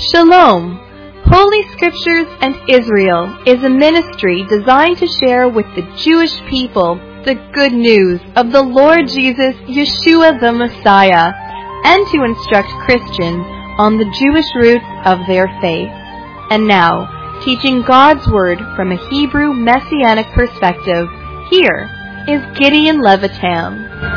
Shalom! Holy Scriptures and Israel is a ministry designed to share with the Jewish people the good news of the Lord Jesus, Yeshua the Messiah, and to instruct Christians on the Jewish roots of their faith. And now, teaching God's Word from a Hebrew Messianic perspective, here is Gideon Levitam.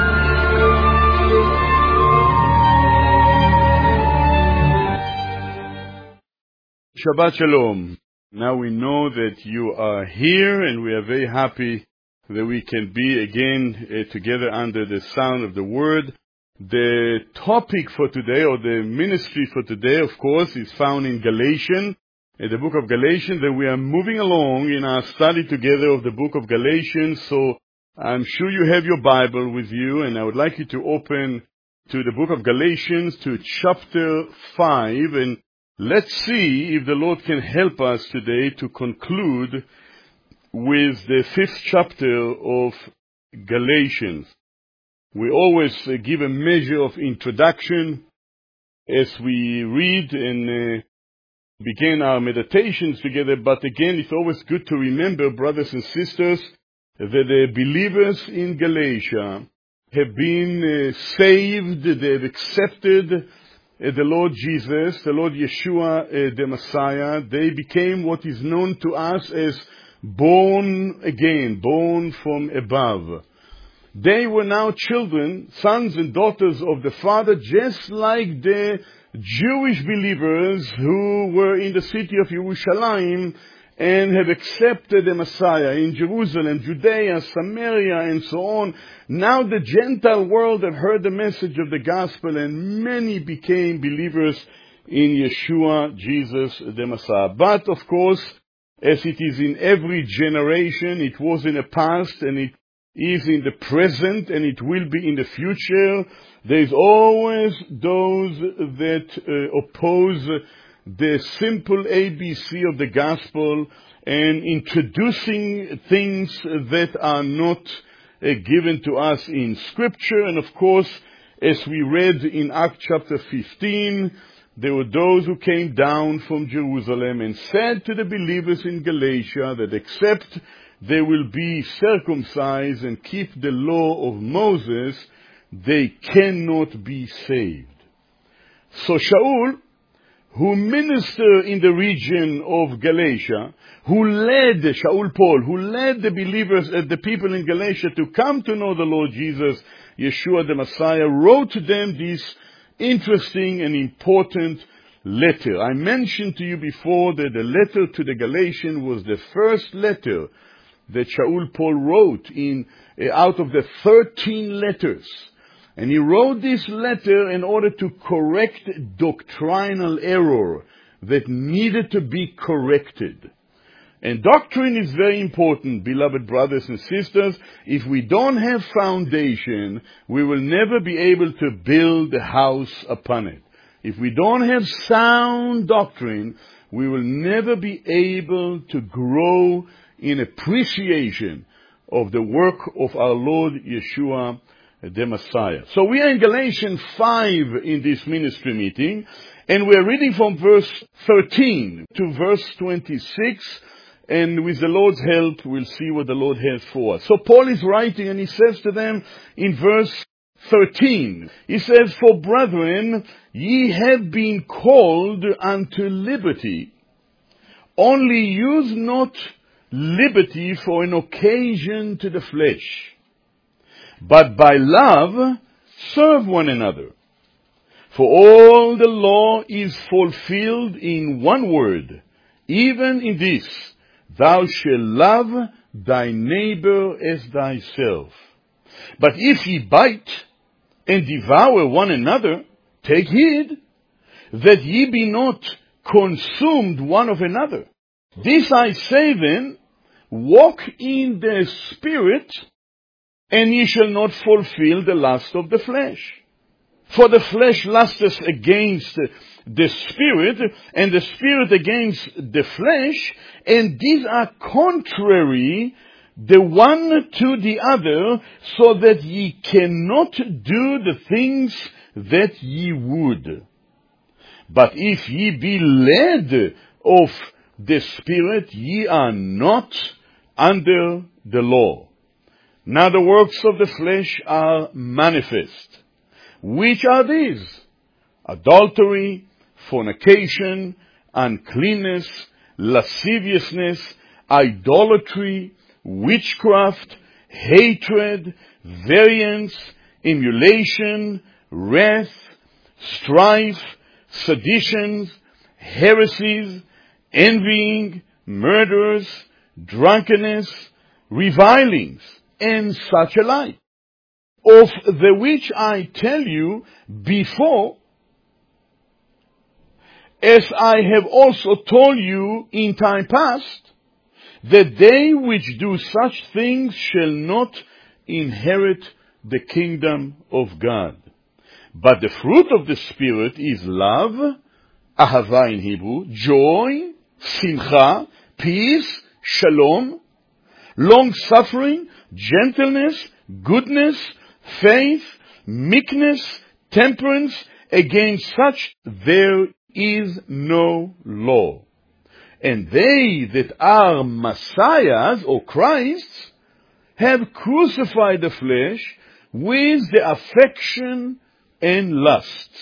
Shabbat Shalom. Now we know that you are here, and we are very happy that we can be again together under the sound of the Word. The topic for today, or the ministry for today, of course, is found in Galatians, the book of Galatians, and we are moving along in our study together of the book of Galatians. So I'm sure you have your Bible with you, and I would like you to open to the book of Galatians, to chapter 5, and let's see if the Lord can help us today to conclude with the 5th chapter of Galatians. We always give a measure of introduction as we read and begin our meditations together, but again, it's always good to remember, brothers and sisters, that the believers in Galatia have been saved, they have accepted the Lord Jesus, the Lord Yeshua, the Messiah. They became what is known to us as born again, born from above. They were now children, sons and daughters of the Father, just like the Jewish believers who were in the city of Jerusalem and have accepted the Messiah in Jerusalem, Judea, Samaria, and so on. Now the Gentile world have heard the message of the gospel, and many became believers in Yeshua, Jesus, the Messiah. But, of course, as it is in every generation, it was in the past, and it is in the present, and it will be in the future. There is always those that oppose the simple ABC of the gospel and introducing things that are not given to us in Scripture. And of course, as we read in Acts chapter 15, there were those who came down from Jerusalem and said to the believers in Galatia that except they will be circumcised and keep the law of Moses, they cannot be saved. So Shaul, who ministered in the region of Galatia, Shaul Paul, who led the believers, the people in Galatia to come to know the Lord Jesus, Yeshua the Messiah, wrote to them this interesting and important letter. I mentioned to you before that the letter to the Galatians was the first letter that Shaul Paul wrote out of the 13 letters. And he wrote this letter in order to correct doctrinal error that needed to be corrected. And doctrine is very important, beloved brothers and sisters. If we don't have foundation, we will never be able to build a house upon it. If we don't have sound doctrine, we will never be able to grow in appreciation of the work of our Lord Yeshua the Messiah. So we are in Galatians 5 in this ministry meeting, and we are reading from verse 13 to verse 26, and with the Lord's help, we'll see what the Lord has for us. So Paul is writing, and he says to them in verse 13, he says, "For brethren, ye have been called unto liberty. Only use not liberty for an occasion to the flesh, but by love serve one another. For all the law is fulfilled in one word, even in this, thou shalt love thy neighbor as thyself. But if ye bite and devour one another, take heed that ye be not consumed one of another. This I say then, walk in the Spirit, and ye shall not fulfill the lust of the flesh. For the flesh lusteth against the Spirit, and the Spirit against the flesh, and these are contrary the one to the other, so that ye cannot do the things that ye would. But if ye be led of the Spirit, ye are not under the law. Now the works of the flesh are manifest. Which are these? Adultery, fornication, uncleanness, lasciviousness, idolatry, witchcraft, hatred, variance, emulation, wrath, strife, seditions, heresies, envying, murders, drunkenness, revilings, and such alike, of the which I tell you before, as I have also told you in time past, that they which do such things shall not inherit the kingdom of God. But the fruit of the Spirit is love, ahava in Hebrew, joy, simcha, peace, shalom, long-suffering, gentleness, goodness, faith, meekness, temperance. Against such there is no law. And they that are Messiahs or Christs have crucified the flesh with the affection and lust.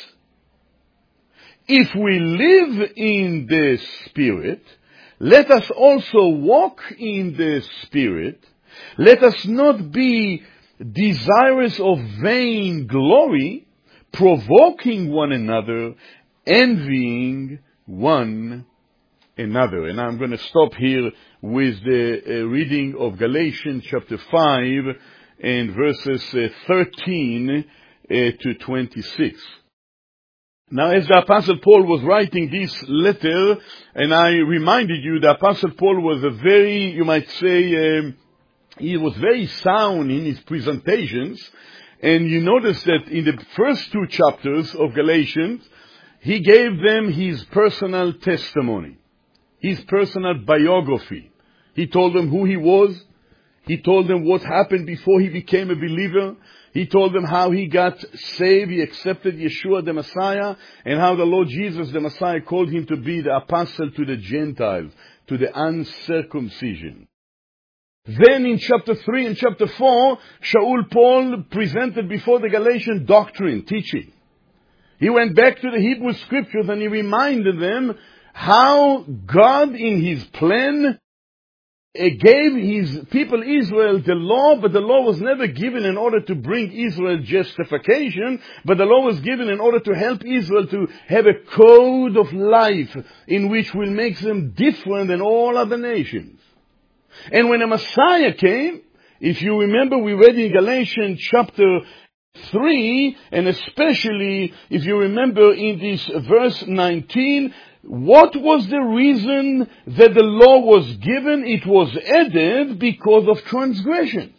If we live in the Spirit, let us also walk in the Spirit. Let us not be desirous of vain glory, provoking one another, envying one another. And I'm going to stop here with the reading of Galatians chapter 5 and verses 13 to 26. Now, as the Apostle Paul was writing this letter, and I reminded you, the Apostle Paul was a very, you might say, he was very sound in his presentations. And you notice that in the first two chapters of Galatians, he gave them his personal testimony, his personal biography. He told them who he was. He told them what happened before he became a believer. He told them how he got saved. He accepted Yeshua the Messiah, and how the Lord Jesus the Messiah called him to be the apostle to the Gentiles, to the uncircumcision. Then in chapter 3 and chapter 4, Shaul Paul presented before the Galatian doctrine, teaching. He went back to the Hebrew scriptures and he reminded them how God in his plan gave his people Israel the law, but the law was never given in order to bring Israel justification, but the law was given in order to help Israel to have a code of life in which will make them different than all other nations. And when the Messiah came, if you remember, we read in Galatians chapter 3, and especially if you remember in this verse 19, what was the reason that the law was given? It was added because of transgressions,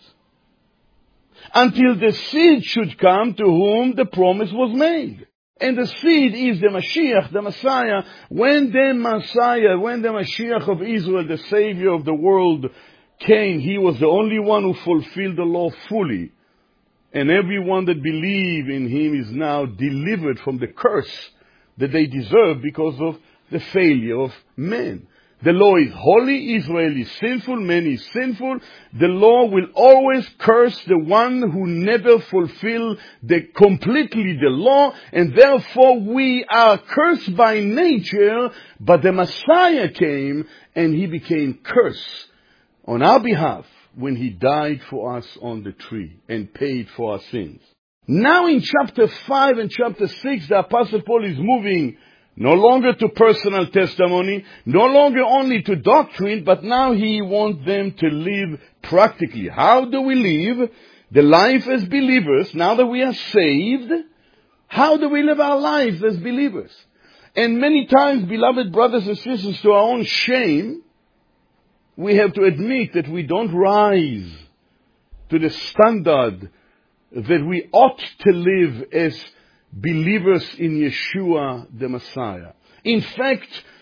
until the seed should come to whom the promise was made. And the seed is the Mashiach, the Messiah. When the Mashiach of Israel, the Savior of the world, came, he was the only one who fulfilled the law fully. And everyone that believes in him is now delivered from the curse that they deserve because of the failure of man. The law is holy, Israel is sinful, man is sinful. The law will always curse the one who never fulfilled completely the law, and therefore we are cursed by nature, but the Messiah came and he became cursed on our behalf when he died for us on the tree and paid for our sins. Now in chapter 5 and chapter 6, the Apostle Paul is moving no longer to personal testimony, no longer only to doctrine, but now he wants them to live practically. How do we live the life as believers now that we are saved? How do we live our lives as believers? And many times, beloved brothers and sisters, to our own shame, we have to admit that we don't rise to the standard that we ought to live as believers in Yeshua the Messiah. In fact,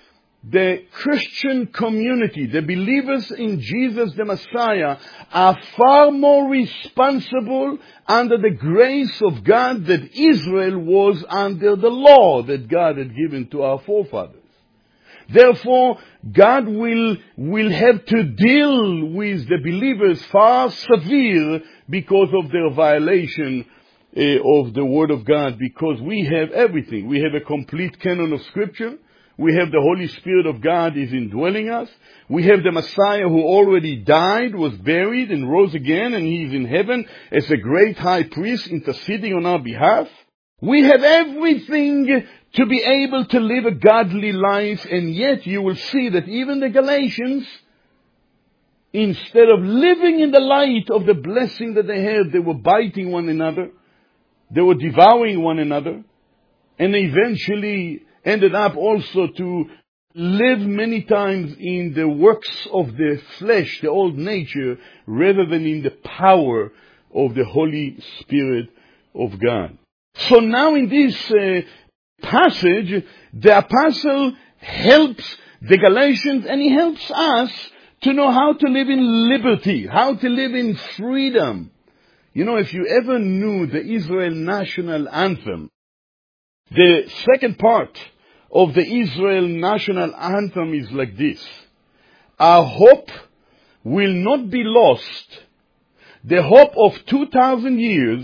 the Christian community, the believers in Jesus the Messiah, are far more responsible under the grace of God that Israel was under the law that God had given to our forefathers. Therefore, God will have to deal with the believers far severe because of their violation of the Word of God, because we have everything. We have a complete canon of Scripture. We have the Holy Spirit of God is indwelling us. We have the Messiah who already died, was buried, and rose again, and He is in heaven as a great high priest interceding on our behalf. We have everything to be able to live a godly life, and yet you will see that even the Galatians, instead of living in the light of the blessing that they had, they were biting one another, they were devouring one another, and they eventually ended up also to live many times in the works of the flesh, the old nature, rather than in the power of the Holy Spirit of God. So now in this passage, the apostle helps the Galatians, and he helps us to know how to live in liberty, how to live in freedom. You know, if you ever knew the Israel national anthem, the second part of the Israel national anthem is like this: our hope will not be lost, the hope of 2,000 years,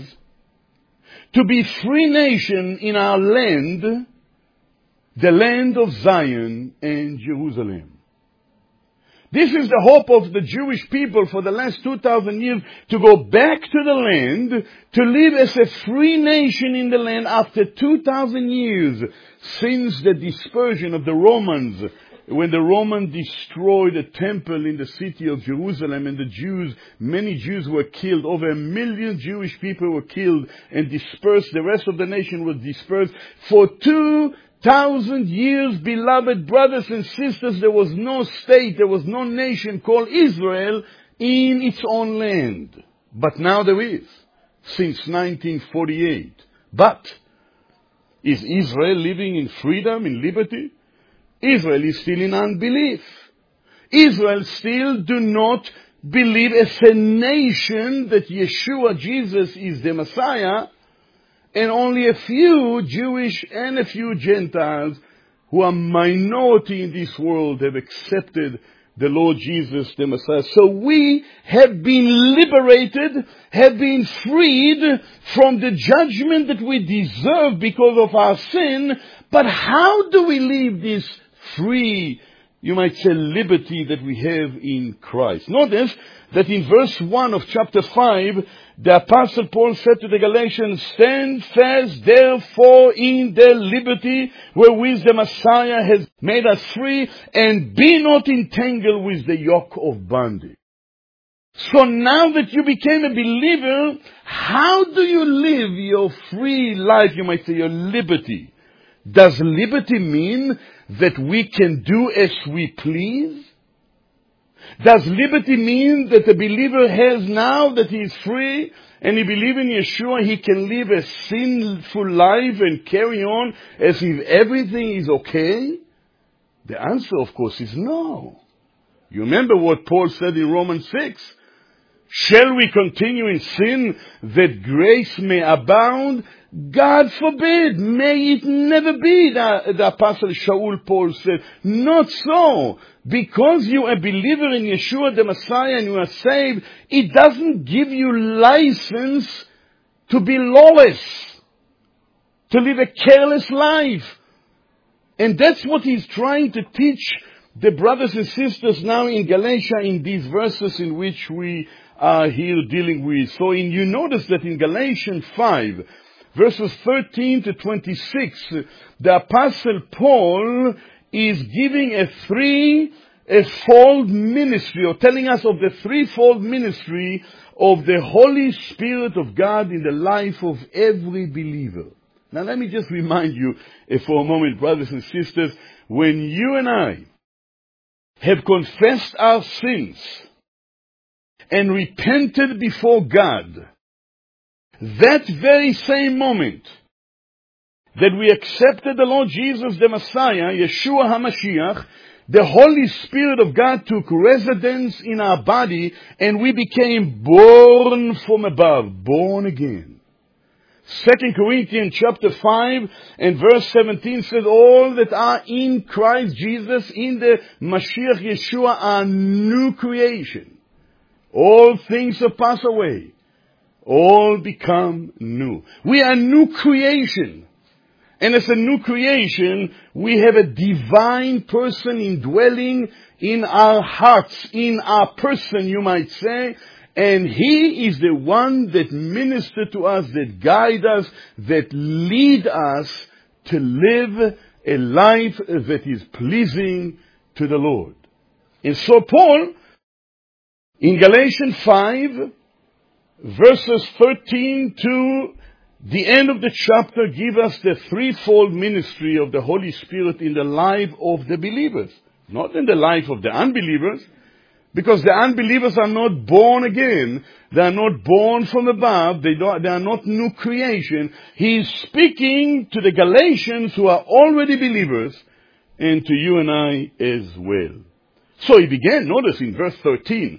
to be free nation in our land, the land of Zion and Jerusalem. This is the hope of the Jewish people for the last 2,000 years, to go back to the land, to live as a free nation in the land after 2,000 years since the dispersion of the Romans, when the Romans destroyed a temple in the city of Jerusalem, and the Jews, many Jews were killed. Over 1 million Jewish people were killed and dispersed. The rest of the nation was dispersed. For 2,000 years, beloved brothers and sisters, there was no state, there was no nation called Israel in its own land. But now there is, since 1948. But is Israel living in freedom, in liberty? Israel is still in unbelief. Israel still do not believe as a nation that Yeshua, Jesus, is the Messiah, and only a few Jewish and a few Gentiles who are minority in this world have accepted the Lord Jesus, the Messiah. So we have been liberated, have been freed from the judgment that we deserve because of our sin. But how do we live this free, you might say, liberty that we have in Christ? Notice that in verse 1 of chapter 5, the Apostle Paul said to the Galatians, "Stand fast, therefore, in the liberty wherewith the Messiah has made us free, and be not entangled with the yoke of bondage." So now that you became a believer, how do you live your free life, you might say, your liberty? Does liberty mean that we can do as we please? Does liberty mean that the believer has, now that he is free and he believes in Yeshua, he can live a sinful life and carry on as if everything is okay? The answer, of course, is no. You remember what Paul said in Romans 6? Shall we continue in sin that grace may abound? God forbid. May it never be, the Apostle Shaul Paul said. Not so. Because you are a believer in Yeshua the Messiah and you are saved, it doesn't give you license to be lawless, to live a careless life. And that's what he's trying to teach the brothers and sisters now in Galatia, in these verses in which we are here dealing with. So you notice that in Galatians 5, verses 13 to 26, the Apostle Paul is giving a threefold ministry, or telling us of the threefold ministry of the Holy Spirit of God in the life of every believer. Now let me just remind you for a moment, brothers and sisters, when you and I have confessed our sins and repented before God, that very same moment that we accepted the Lord Jesus the Messiah, Yeshua HaMashiach, the Holy Spirit of God took residence in our body and we became born from above, born again. 2 Corinthians chapter 5 and verse 17 says, all that are in Christ Jesus, in the Mashiach Yeshua, are new creation. All things have passed away. All become new. We are new creation. And as a new creation, we have a divine person indwelling in our hearts, in our person, you might say. And He is the one that ministers to us, that guides us, that leads us to live a life that is pleasing to the Lord. And so Paul, in Galatians 5, verses 13 to the end of the chapter, give us the threefold ministry of the Holy Spirit in the life of the believers. Not in the life of the unbelievers, because the unbelievers are not born again. They are not born from above. They are not new creation. He is speaking to the Galatians who are already believers, and to you and I as well. So he began, notice in verse 13,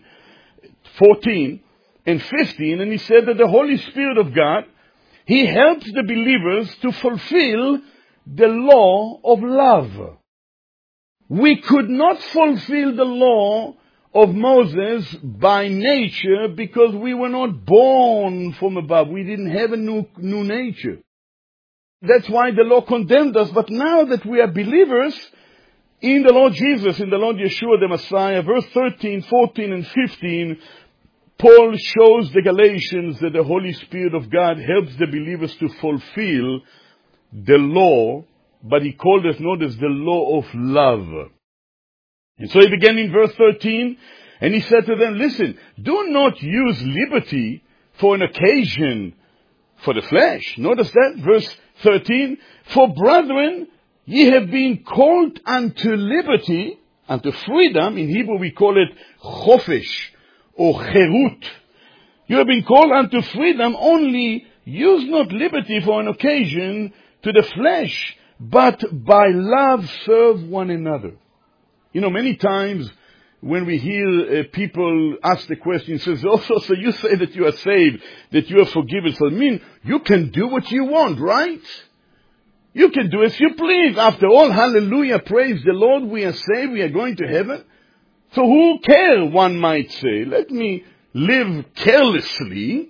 14, and 15, and he said that the Holy Spirit of God, He helps the believers to fulfill the law of love. We could not fulfill the law of Moses by nature because we were not born from above. We didn't have a new nature. That's why the law condemned us. But now that we are believers in the Lord Jesus, in the Lord Yeshua the Messiah, verse 13, 14, and 15, Paul shows the Galatians that the Holy Spirit of God helps the believers to fulfill the law, but he called it, notice, the law of love. And so he began in verse 13, and he said to them, listen, do not use liberty for an occasion for the flesh. Notice that, verse 13, for brethren, ye have been called unto liberty, unto freedom. In Hebrew we call it chofesh, or cherut. You have been called unto freedom, only use not liberty for an occasion to the flesh, but by love serve one another. You know, many times when we hear people ask the question, says, also, so you say that you are saved, that you are forgiven. So I mean, you can do what you want, right? You can do as you please. After all, hallelujah, praise the Lord, we are saved, we are going to heaven. So who cares, one might say? Let me live carelessly,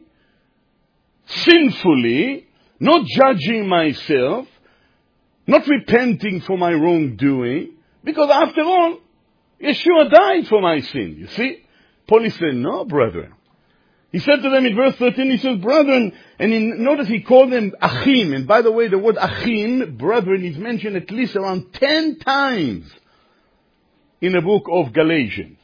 sinfully, not judging myself, not repenting for my wrongdoing, because after all, Yeshua died for my sin. You see? Paul said, no, brethren. He said to them in verse 13, he says, brethren, and notice he called them achim. And by the way, the word achim, brethren, is mentioned at least around 10 times in the book of Galatians.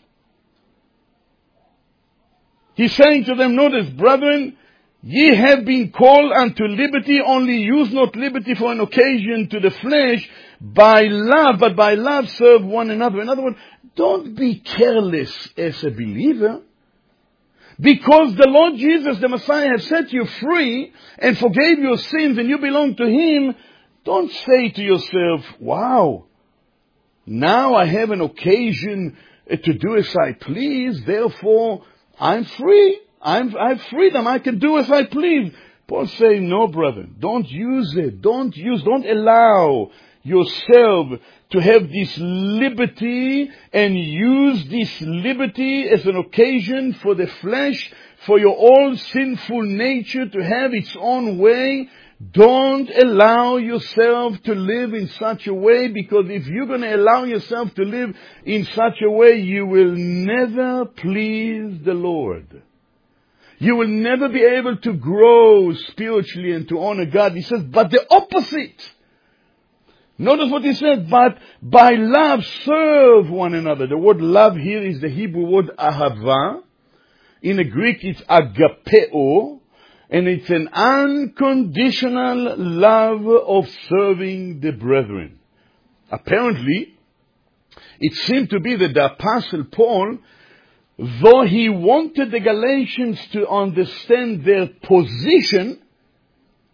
He's saying to them, notice, brethren, ye have been called unto liberty, only use not liberty for an occasion to the flesh, by love, but by love serve one another. In other words, don't be careless as a believer. Because the Lord Jesus, the Messiah, has set you free and forgave your sins and you belong to Him, don't say to yourself, wow, now I have an occasion to do as I please, therefore I'm free. I have freedom. I can do as I please. Paul says, no, brother, don't use it. Don't allow yourself to have this liberty and use this liberty as an occasion for the flesh, for your own sinful nature to have its own way. Don't allow yourself to live in such a way, because if you're going to allow yourself to live in such a way, you will never please the Lord. You will never be able to grow spiritually and to honor God. He says, but the opposite. Notice what he said, but by love serve one another. The word love here is the Hebrew word ahava. In the Greek it's agapeo. And it's an unconditional love of serving the brethren. Apparently, it seemed to be that the Apostle Paul, though he wanted the Galatians to understand their position,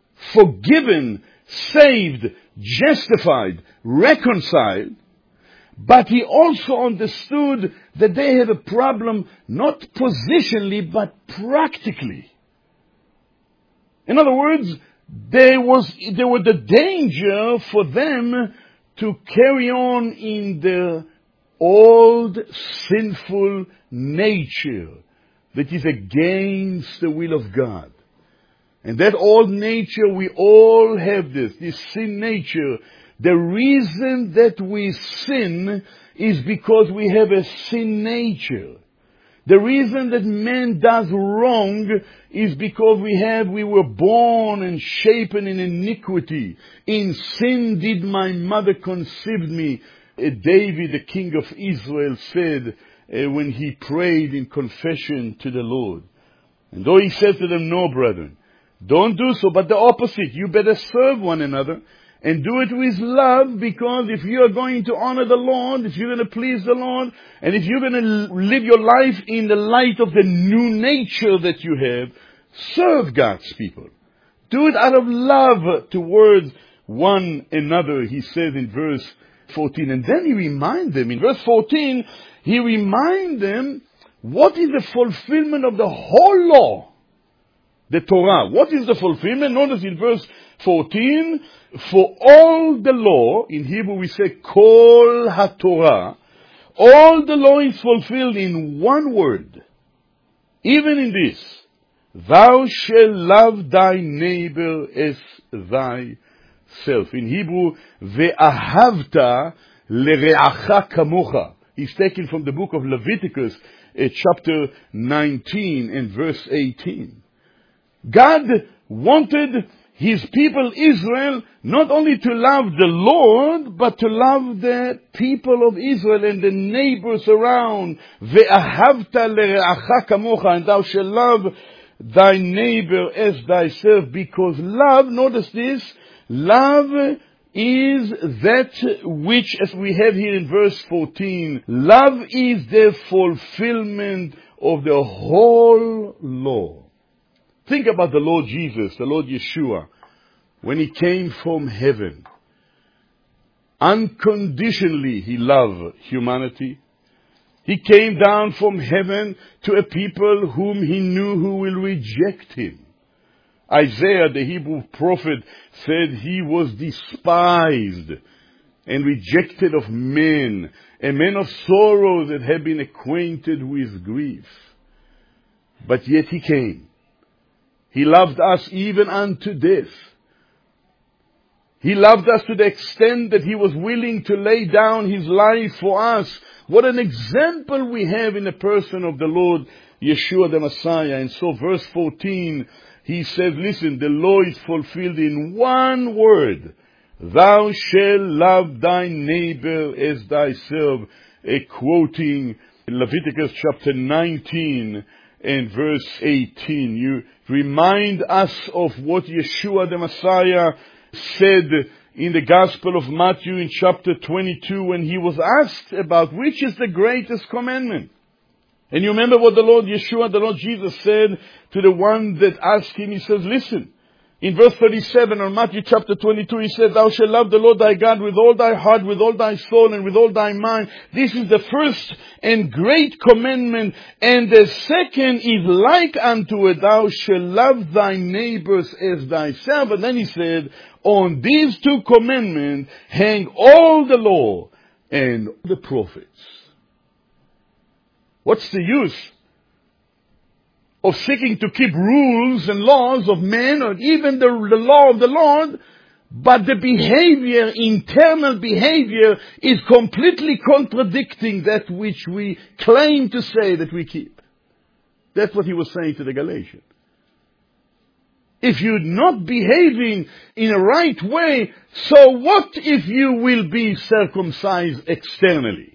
forgiven, saved, justified, reconciled, But he also understood that they have a problem, not positionally, but practically. In other words, there was the danger for them to carry on in their old sinful nature that is against the will of God. And that old nature, we all have this sin nature. The reason that we sin is because we have a sin nature. The reason that man does wrong is because we were born and shapen in iniquity. In sin did my mother conceive me. David, the king of Israel, said when he prayed in confession to the Lord. And though he said to them, no, brethren, don't do so, but the opposite. You better serve one another. And do it with love, because if you are going to honor the Lord, if you're going to please the Lord, and if you're going to live your life in the light of the new nature that you have, serve God's people. Do it out of love towards one another, he says in verse 14. And then he reminds them, in verse 14, he reminds them what is the fulfillment of the whole law, the Torah. What is the fulfillment? Notice in verse 14, for all the law, in Hebrew we say Kol HaTorah, all the law is fulfilled in one word. Even in this, thou shalt love thy neighbor as thyself. In Hebrew, ve'ahavta lere'acha kamocha. It's taken from the book of Leviticus, chapter 19 and verse 18. God wanted his people Israel not only to love the Lord, but to love the people of Israel and the neighbors around. Ve'ahavta lere'acha kamocha, and thou shalt love thy neighbor as thyself, because love, notice this, love is that which, as we have here in verse 14, love is the fulfillment of the whole law. Think about the Lord Jesus, the Lord Yeshua, when he came from heaven. Unconditionally, he loved humanity. He came down from heaven to a people whom he knew who will reject him. Isaiah, the Hebrew prophet, said he was despised and rejected of men, a man of sorrows that had been acquainted with grief. But yet he came. He loved us even unto death. He loved us to the extent that he was willing to lay down his life for us. What an example we have in the person of the Lord Yeshua the Messiah. And so verse 14, he says, listen, the law is fulfilled in one word. Thou shalt love thy neighbor as thyself. Quoting Leviticus chapter 19 and verse 18. You remind us of what Yeshua the Messiah said in the Gospel of Matthew in chapter 22 when he was asked about which is the greatest commandment. And you remember what the Lord Yeshua, the Lord Jesus said to the one that asked him. He says, listen, in verse 37 of Matthew chapter 22, he said, thou shalt love the Lord thy God with all thy heart, with all thy soul, and with all thy mind. This is the first and great commandment. And the second is like unto it, thou shalt love thy neighbors as thyself. And then he said, on these two commandments hang all the law and the prophets. What's the use of seeking to keep rules and laws of men, or even the law of the Lord, but the behavior, internal behavior, is completely contradicting that which we claim to say that we keep? That's what he was saying to the Galatians. If you're not behaving in a right way, so what if you will be circumcised externally?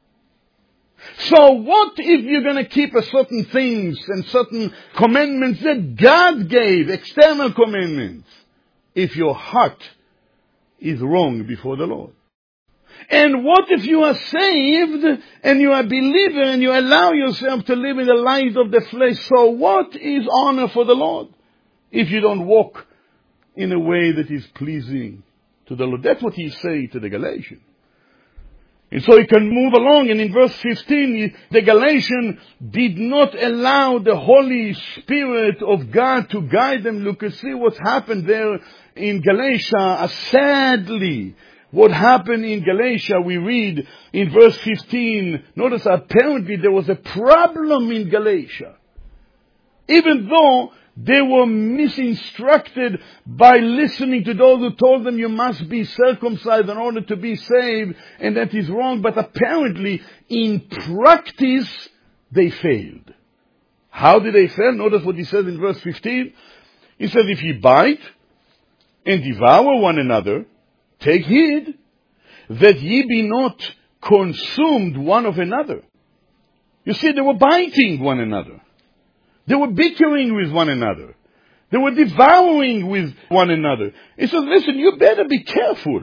So what if you're going to keep a certain things and certain commandments that God gave, external commandments, if your heart is wrong before the Lord? And what if you are saved and you are a believer and you allow yourself to live in the light of the flesh? So what is honor for the Lord if you don't walk in a way that is pleasing to the Lord? That's what he's saying to the Galatians. And so he can move along, and in verse 15, the Galatians did not allow the Holy Spirit of God to guide them. Look and see what's happened there in Galatia. Sadly, what happened in Galatia, we read in verse 15, notice apparently there was a problem in Galatia. Even though they were misinstructed by listening to those who told them you must be circumcised in order to be saved, and that is wrong. But apparently, in practice, they failed. How did they fail? Notice what he says in verse 15. He says, if ye bite and devour one another, take heed that ye be not consumed one of another. You see, they were biting one another. They were bickering with one another. They were devouring with one another. He says, listen, you better be careful,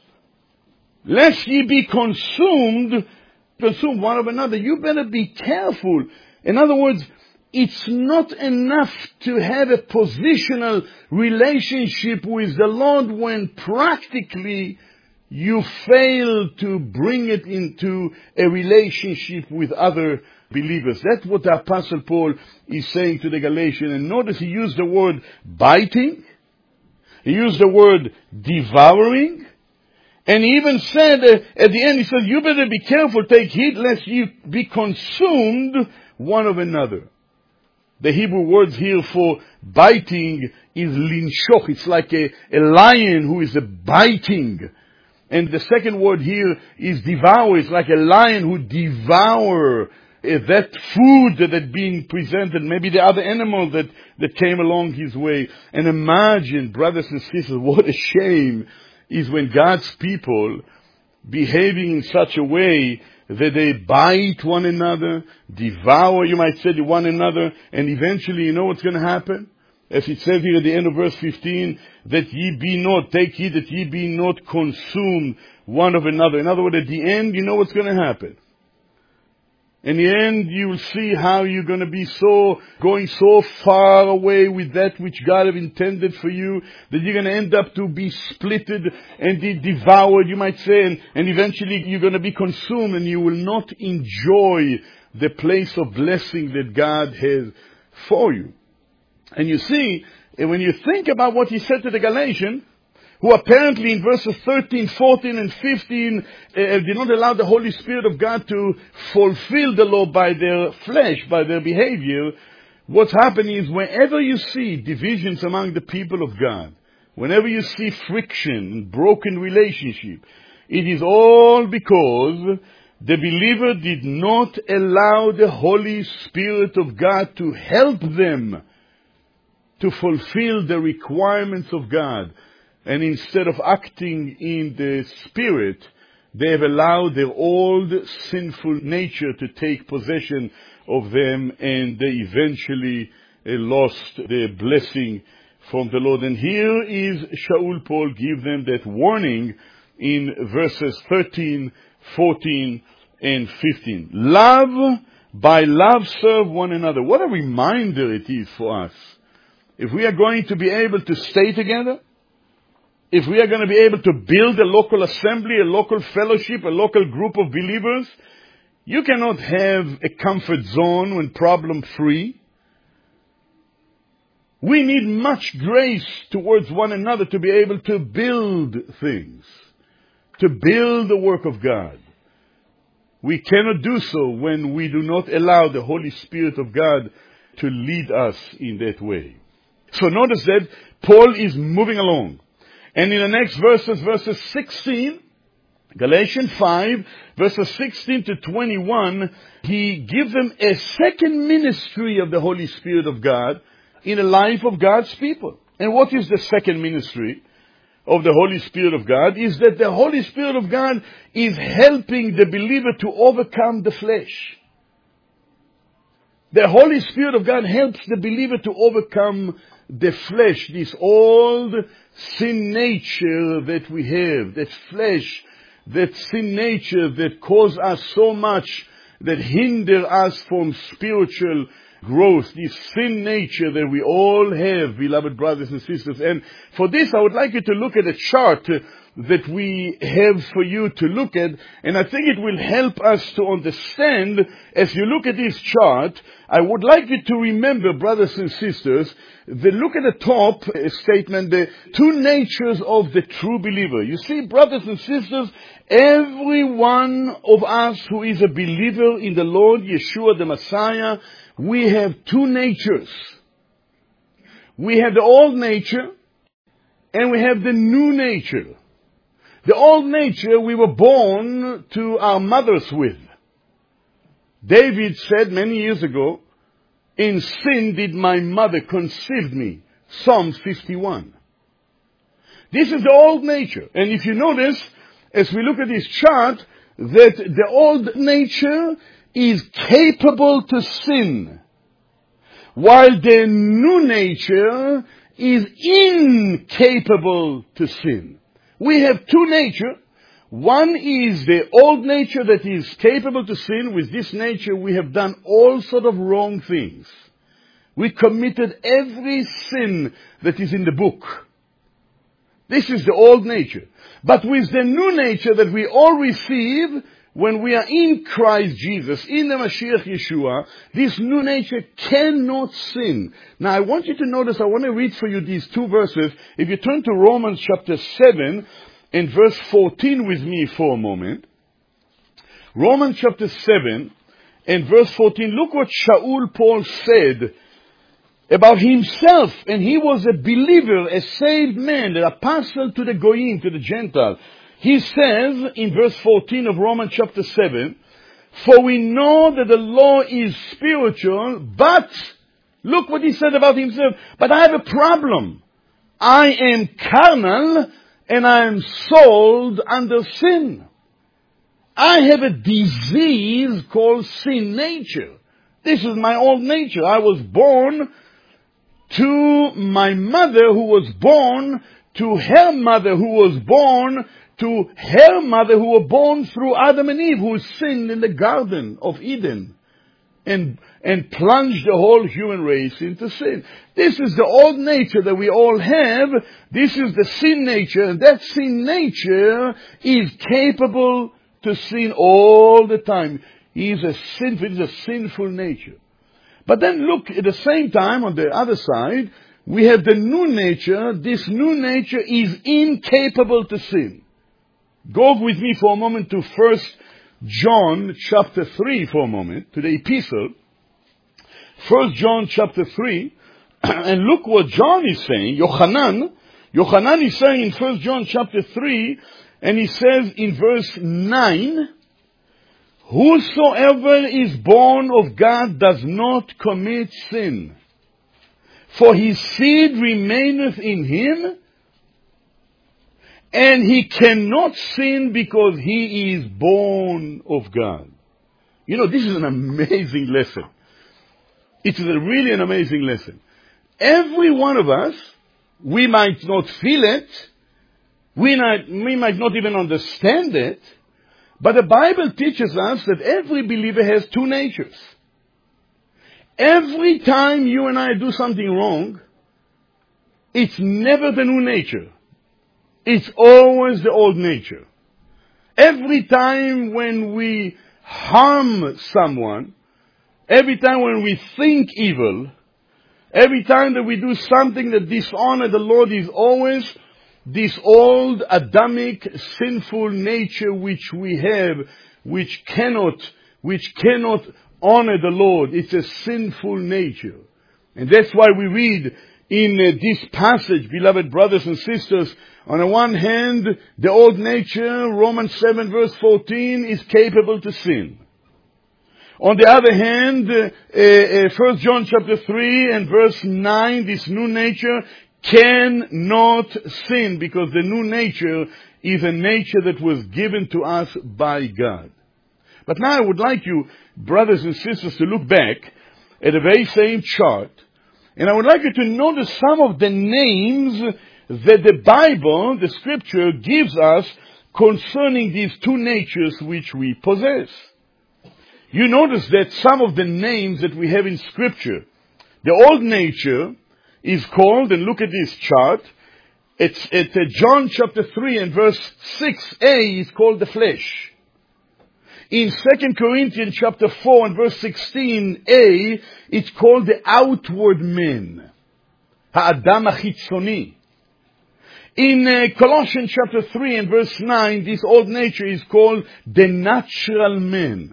lest ye be consumed one of another. You better be careful. In other words, it's not enough to have a positional relationship with the Lord when practically you fail to bring it into a relationship with other believers. That's what the Apostle Paul is saying to the Galatians. And notice he used the word biting. He used the word devouring. And he even said at the end, he says, you better be careful, take heed, lest you be consumed one of another. The Hebrew words here for biting is linshoch. It's like a lion who is biting. And the second word here is devour. It's like a lion who devour that food that being presented, maybe the other animal that came along his way. And imagine, brothers and sisters, what a shame is when God's people behaving in such a way that they bite one another, devour, you might say, one another, and eventually, you know what's going to happen? As it says here at the end of verse 15, that ye be not, take heed that ye be not consumed one of another. In other words, at the end, you know what's going to happen. In the end, you will see how you're going to be going so far away with that which God have intended for you, that you're going to end up to be splitted and devoured, you might say, and eventually you're going to be consumed, and you will not enjoy the place of blessing that God has for you. And you see, when you think about what he said to the Galatians, who apparently in verses 13, 14, and 15 did not allow the Holy Spirit of God to fulfill the law by their flesh, by their behavior, what's happening is whenever you see divisions among the people of God, whenever you see friction and broken relationship, it is all because the believer did not allow the Holy Spirit of God to help them to fulfill the requirements of God. And instead of acting in the Spirit, they have allowed their old sinful nature to take possession of them, and they eventually lost their blessing from the Lord. And here is Shaul Paul give them that warning in verses 13, 14, and 15. Love, by love serve one another. What a reminder it is for us. If we are going to be able to stay together, if we are going to be able to build a local assembly, a local fellowship, a local group of believers, you cannot have a comfort zone when problem-free. We need much grace towards one another to be able to build things, to build the work of God. We cannot do so when we do not allow the Holy Spirit of God to lead us in that way. So notice that Paul is moving along. And in the next verses 16, Galatians 5, verses 16 to 21, he gives them a second ministry of the Holy Spirit of God in the life of God's people. And what is the second ministry of the Holy Spirit of God? Is that the Holy Spirit of God is helping the believer to overcome the flesh. The Holy Spirit of God helps the believer to overcome the flesh, this old sin nature that we have, that flesh, that sin nature that causes us so much, that hinder us from spiritual growth, this sin nature that we all have, beloved brothers and sisters. And for this, I would like you to look at a chart that we have for you to look at, and I think it will help us to understand. As you look at this chart, I would like you to remember, brothers and sisters, look at the top statement, the two natures of the true believer. You see, brothers and sisters, every one of us who is a believer in the Lord Yeshua the Messiah, we have two natures. We have the old nature, and we have the new nature. The old nature we were born to our mothers with. David said many years ago, "In sin did my mother conceive me." Psalm 51. This is the old nature. And if you notice, as we look at this chart, that the old nature is capable to sin, while the new nature is incapable to sin. We have two natures. One is the old nature that is capable to sin. With this nature, we have done all sort of wrong things. We committed every sin that is in the book. This is the old nature. But with the new nature that we all receive when we are in Christ Jesus, in the Mashiach Yeshua, this new nature cannot sin. Now I want you to notice, I want to read for you these two verses. If you turn to Romans chapter 7 and verse 14 with me for a moment. Romans chapter 7 and verse 14, look what Shaul Paul said about himself. And he was a believer, a saved man, an apostle to the Goyim, to the Gentile. He says in verse 14 of Romans chapter 7, "For we know that the law is spiritual, but," look what he said about himself, "but I have a problem. I am carnal and I am sold under sin. I have a disease called sin nature. This is my old nature. I was born to my mother who was born to her mother who was born to her mother who were born through Adam and Eve, who sinned in the Garden of Eden and plunged the whole human race into sin. This is the old nature that we all have. This is the sin nature, and that sin nature is capable to sin all the time. It is a sinful nature. But then look, at the same time, on the other side, we have the new nature. This new nature is incapable to sin. Go with me for a moment to 1 John chapter 3 for a moment, to the epistle. 1 John chapter 3, and look what John is saying. Yochanan is saying in 1 John chapter 3, and he says in verse 9, "Whosoever is born of God does not commit sin, for his seed remaineth in him, and he cannot sin because he is born of God." You know, this is an amazing lesson. It is really an amazing lesson. Every one of us, we might not feel it, we might not even understand it, but the Bible teaches us that every believer has two natures. Every time you and I do something wrong, it's never the new nature. It's always the old nature. Every time when we harm someone, every time when we think evil, every time that we do something that dishonors the Lord, is always this old Adamic sinful nature which we have, which cannot honor the Lord. It's a sinful nature. And that's why we read in this passage, beloved brothers and sisters, on the one hand, the old nature, Romans 7 verse 14, is capable to sin. On the other hand, 1 John chapter 3 and verse 9, this new nature cannot sin, because the new nature is a nature that was given to us by God. But now I would like you, brothers and sisters, to look back at the very same chart, and I would like you to notice some of the names that the Bible, the Scripture, gives us concerning these two natures which we possess. You notice that some of the names that we have in Scripture, the old nature is called, and look at this chart, It's at John chapter 3 and verse 6a is called the flesh. In 2 Corinthians chapter 4 and verse 16a, it's called the outward man. Ha'adam hachitzoni. In Colossians chapter 3 and verse 9, this old nature is called the natural man.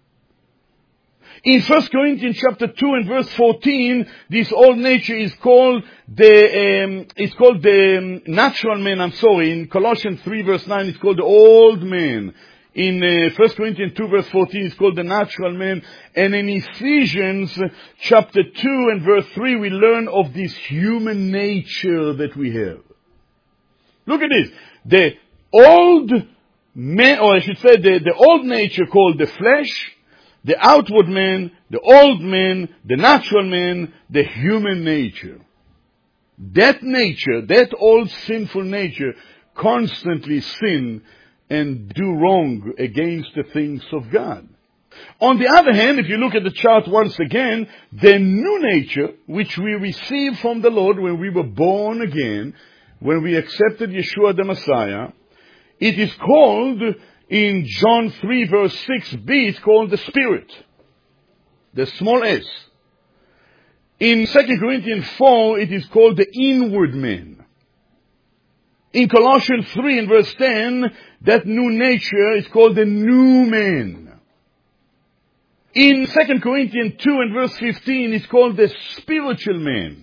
In 1 Corinthians chapter 2 and verse 14, this old nature is called the natural man, In Colossians 3 verse 9, it's called the old man. In 1 Corinthians 2 verse 14, it's called the natural man. And in Ephesians chapter 2 and verse 3, we learn of this human nature that we have. Look at this. The old man, or I should say the old nature called the flesh, the outward man, the old man, the natural man, the human nature. That nature, that old sinful nature, constantly sin and do wrong against the things of God. On the other hand, if you look at the chart once again, the new nature, which we received from the Lord when we were born again, when we accepted Yeshua the Messiah, it is called, in John 3 verse 6b, it's called the Spirit. The small s. In 2 Corinthians 4, it is called the inward man. In Colossians 3 and verse 10, that new nature is called the new man. In 2 Corinthians 2 and verse 15, it's called the spiritual man.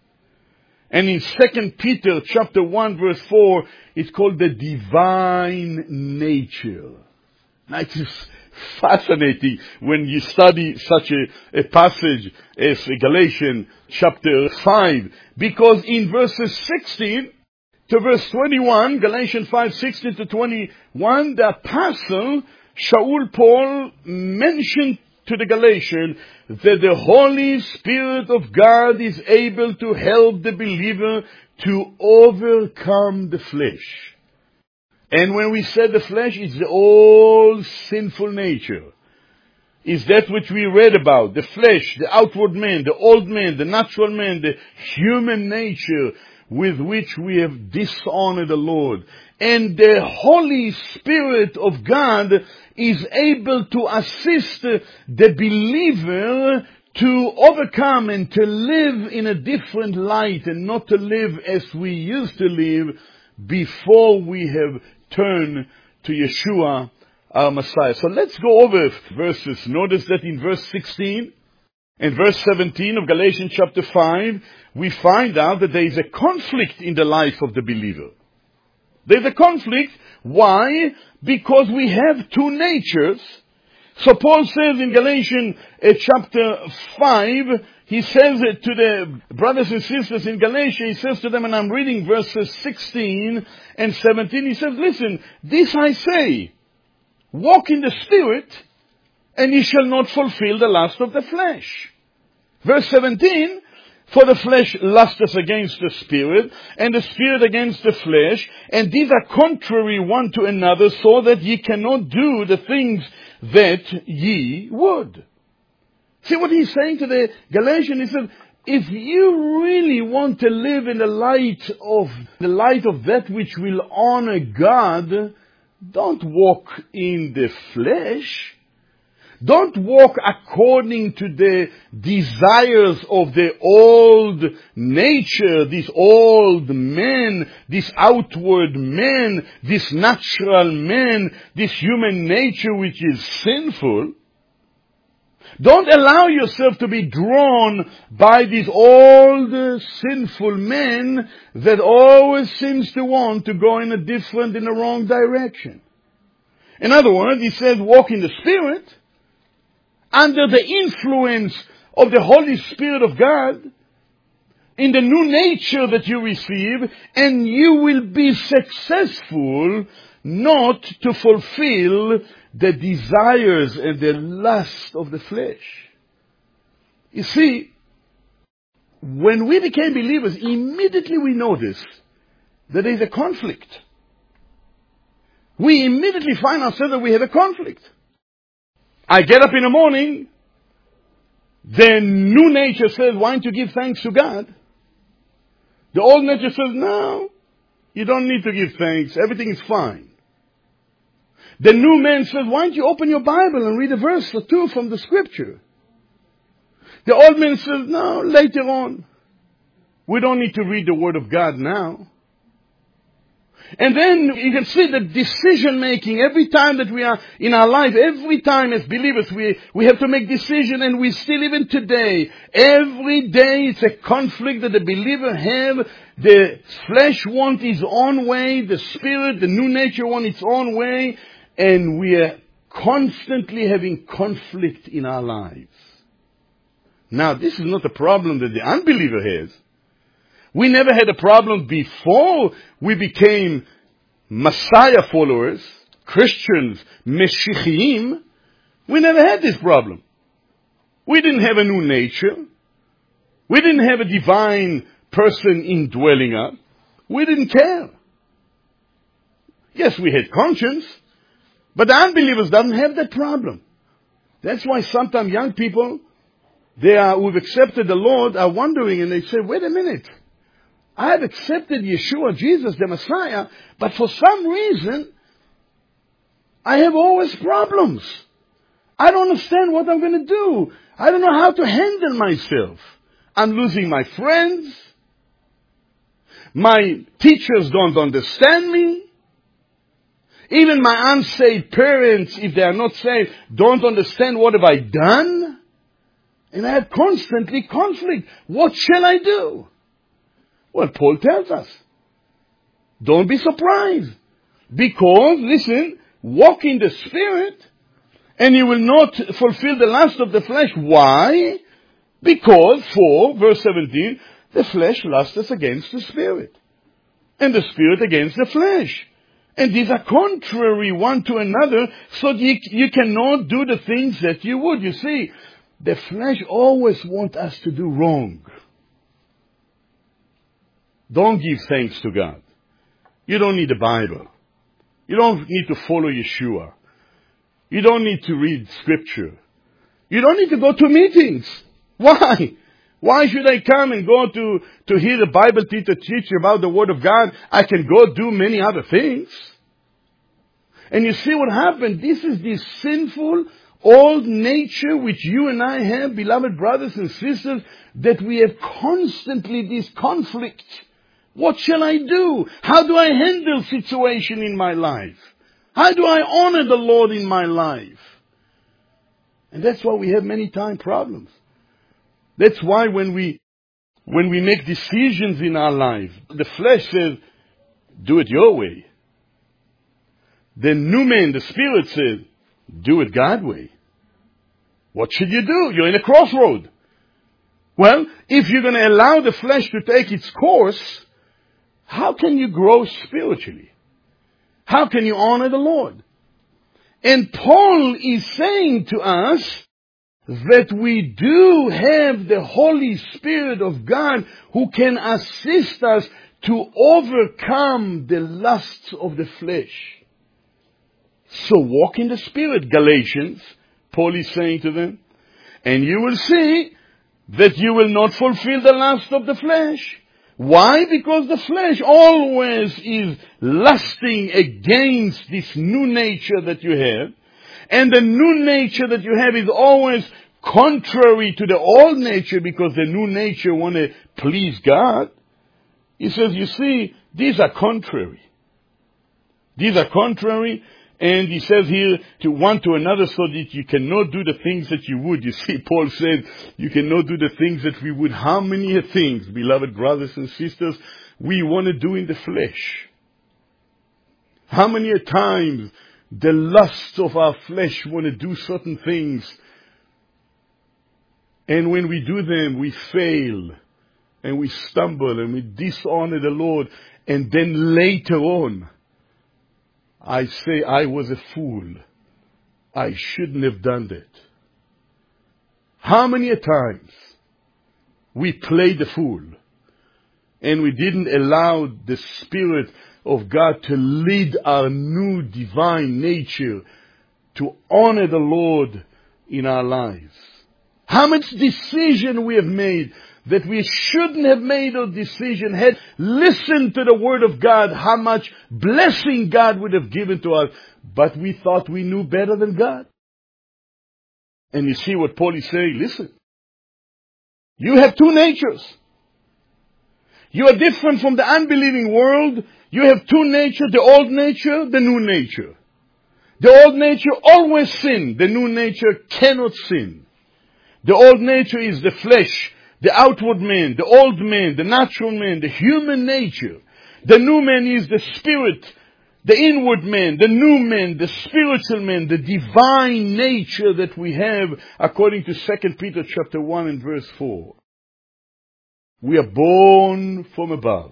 And in 2 Peter chapter 1 verse 4, it's called the divine nature. Now it is fascinating when you study such a passage as Galatians chapter 5, because in verses 16 to verse 21, Galatians 5, 16 to 21, the apostle Shaul Paul mentioned to the Galatians that the Holy Spirit of God is able to help the believer to overcome the flesh. And when we said the flesh, it's the old sinful nature. It's that which we read about, the flesh, the outward man, the old man, the natural man, the human nature with which we have dishonored the Lord. And the Holy Spirit of God is able to assist the believer to overcome and to live in a different light and not to live as we used to live before we have turned to Yeshua, our Messiah. So let's go over verses. Notice that in verse 16 and verse 17 of Galatians chapter 5, we find out that there is a conflict in the life of the believer. There's a conflict. Why? Because we have two natures. So Paul says in Galatians chapter 5, he says it to the brothers and sisters in Galatia, he says to them, and I'm reading verses 16 and 17, he says, listen, this I say, walk in the Spirit, and ye shall not fulfill the lust of the flesh. Verse 17, for the flesh lusteth against the Spirit, and the Spirit against the flesh, and these are contrary one to another, so that ye cannot do the things that ye would. See what he's saying to the Galatians? He said, if you really want to live in the light of that which will honor God, don't walk in the flesh. Don't walk according to the desires of the old nature, this old man, this outward man, this natural man, this human nature which is sinful. Don't allow yourself to be drawn by this old sinful man that always seems to want to go in the wrong direction. In other words, he says walk in the Spirit, under the influence of the Holy Spirit of God, in the new nature that you receive, and you will be successful not to fulfill the desires and the lust of the flesh. You see, when we became believers, immediately we noticed that there is a conflict. We immediately find ourselves that we have a conflict. I get up in the morning, the new nature says, why don't you give thanks to God? The old nature says, no, You don't need to give thanks. Everything is fine. The new man says, why don't you open your Bible and read a verse or two from the scripture? The old man says, no, later on. We don't need to read the Word of God now. And then you can see the decision making every time that we are in our life, every time as believers we have to make decision, and we still even today, every day it's a conflict that the believer have. The flesh wants its own way, the spirit, the new nature wants its own way, and we are constantly having conflict in our lives. Now this is not a problem that the unbeliever has. We never had a problem before we became Messiah followers, Christians, Meshichim. We never had this problem. We didn't have a new nature. We didn't have a divine person indwelling us. We didn't care. Yes, we had conscience, but the unbelievers doesn't have that problem. That's why sometimes young people, who've accepted the Lord, are wondering, and they say, wait a minute. I have accepted Yeshua, Jesus, the Messiah, but for some reason, I have always problems. I don't understand what I'm going to do. I don't know how to handle myself. I'm losing my friends. My teachers don't understand me. Even my unsaved parents, if they are not saved, don't understand what have I done. And I have constantly conflict. What shall I do? Well, Paul tells us, don't be surprised. Because, listen, walk in the Spirit, and you will not fulfill the lust of the flesh. Why? Because, verse 17, the flesh lusts against the Spirit, and the Spirit against the flesh. And these are contrary one to another, so you cannot do the things that you would. You see, the flesh always wants us to do wrong. Don't give thanks to God. You don't need the Bible. You don't need to follow Yeshua. You don't need to read Scripture. You don't need to go to meetings. Why? Why should I come and go to hear the Bible teacher teach about the Word of God? I can go do many other things. And you see what happened? This is the sinful old nature which you and I have, beloved brothers and sisters, that we have constantly this conflict. What shall I do? How do I handle situation in my life? How do I honor the Lord in my life? And that's why we have many time problems. That's why when we make decisions in our life, the flesh says, do it your way. The new man, the Spirit says, do it God's way. What should you do? You're in a crossroad. Well, if you're going to allow the flesh to take its course, how can you grow spiritually? How can you honor the Lord? And Paul is saying to us that we do have the Holy Spirit of God who can assist us to overcome the lusts of the flesh. So walk in the Spirit, Galatians, Paul is saying to them, and you will see that you will not fulfill the lust of the flesh. Why? Because the flesh always is lusting against this new nature that you have. And the new nature that you have is always contrary to the old nature, because the new nature wants to please God. He says, you see, these are contrary. These are contrary. And he says here to one to another, so that you cannot do the things that you would. You see, Paul said, you cannot do the things that we would. How many things, beloved brothers and sisters, we want to do in the flesh? How many times the lusts of our flesh want to do certain things, and when we do them, we fail, and we stumble, and we dishonor the Lord, and then later on, I say, I was a fool. I shouldn't have done that. How many times we played the fool and we didn't allow the Spirit of God to lead our new divine nature to honor the Lord in our lives? How much decision we have made that we shouldn't have made a decision, had listened to the Word of God, how much blessing God would have given to us. But we thought we knew better than God. And you see what Paul is saying? Listen. You have two natures. You are different from the unbelieving world. You have two natures, the old nature, the new nature. The old nature always sinned. The new nature cannot sin. The old nature is the flesh, the outward man, the old man, the natural man, the human nature. The new man is the spirit, the inward man, the new man, the spiritual man, the divine nature that we have according to 2 Peter chapter 1 and verse 4. We are born from above.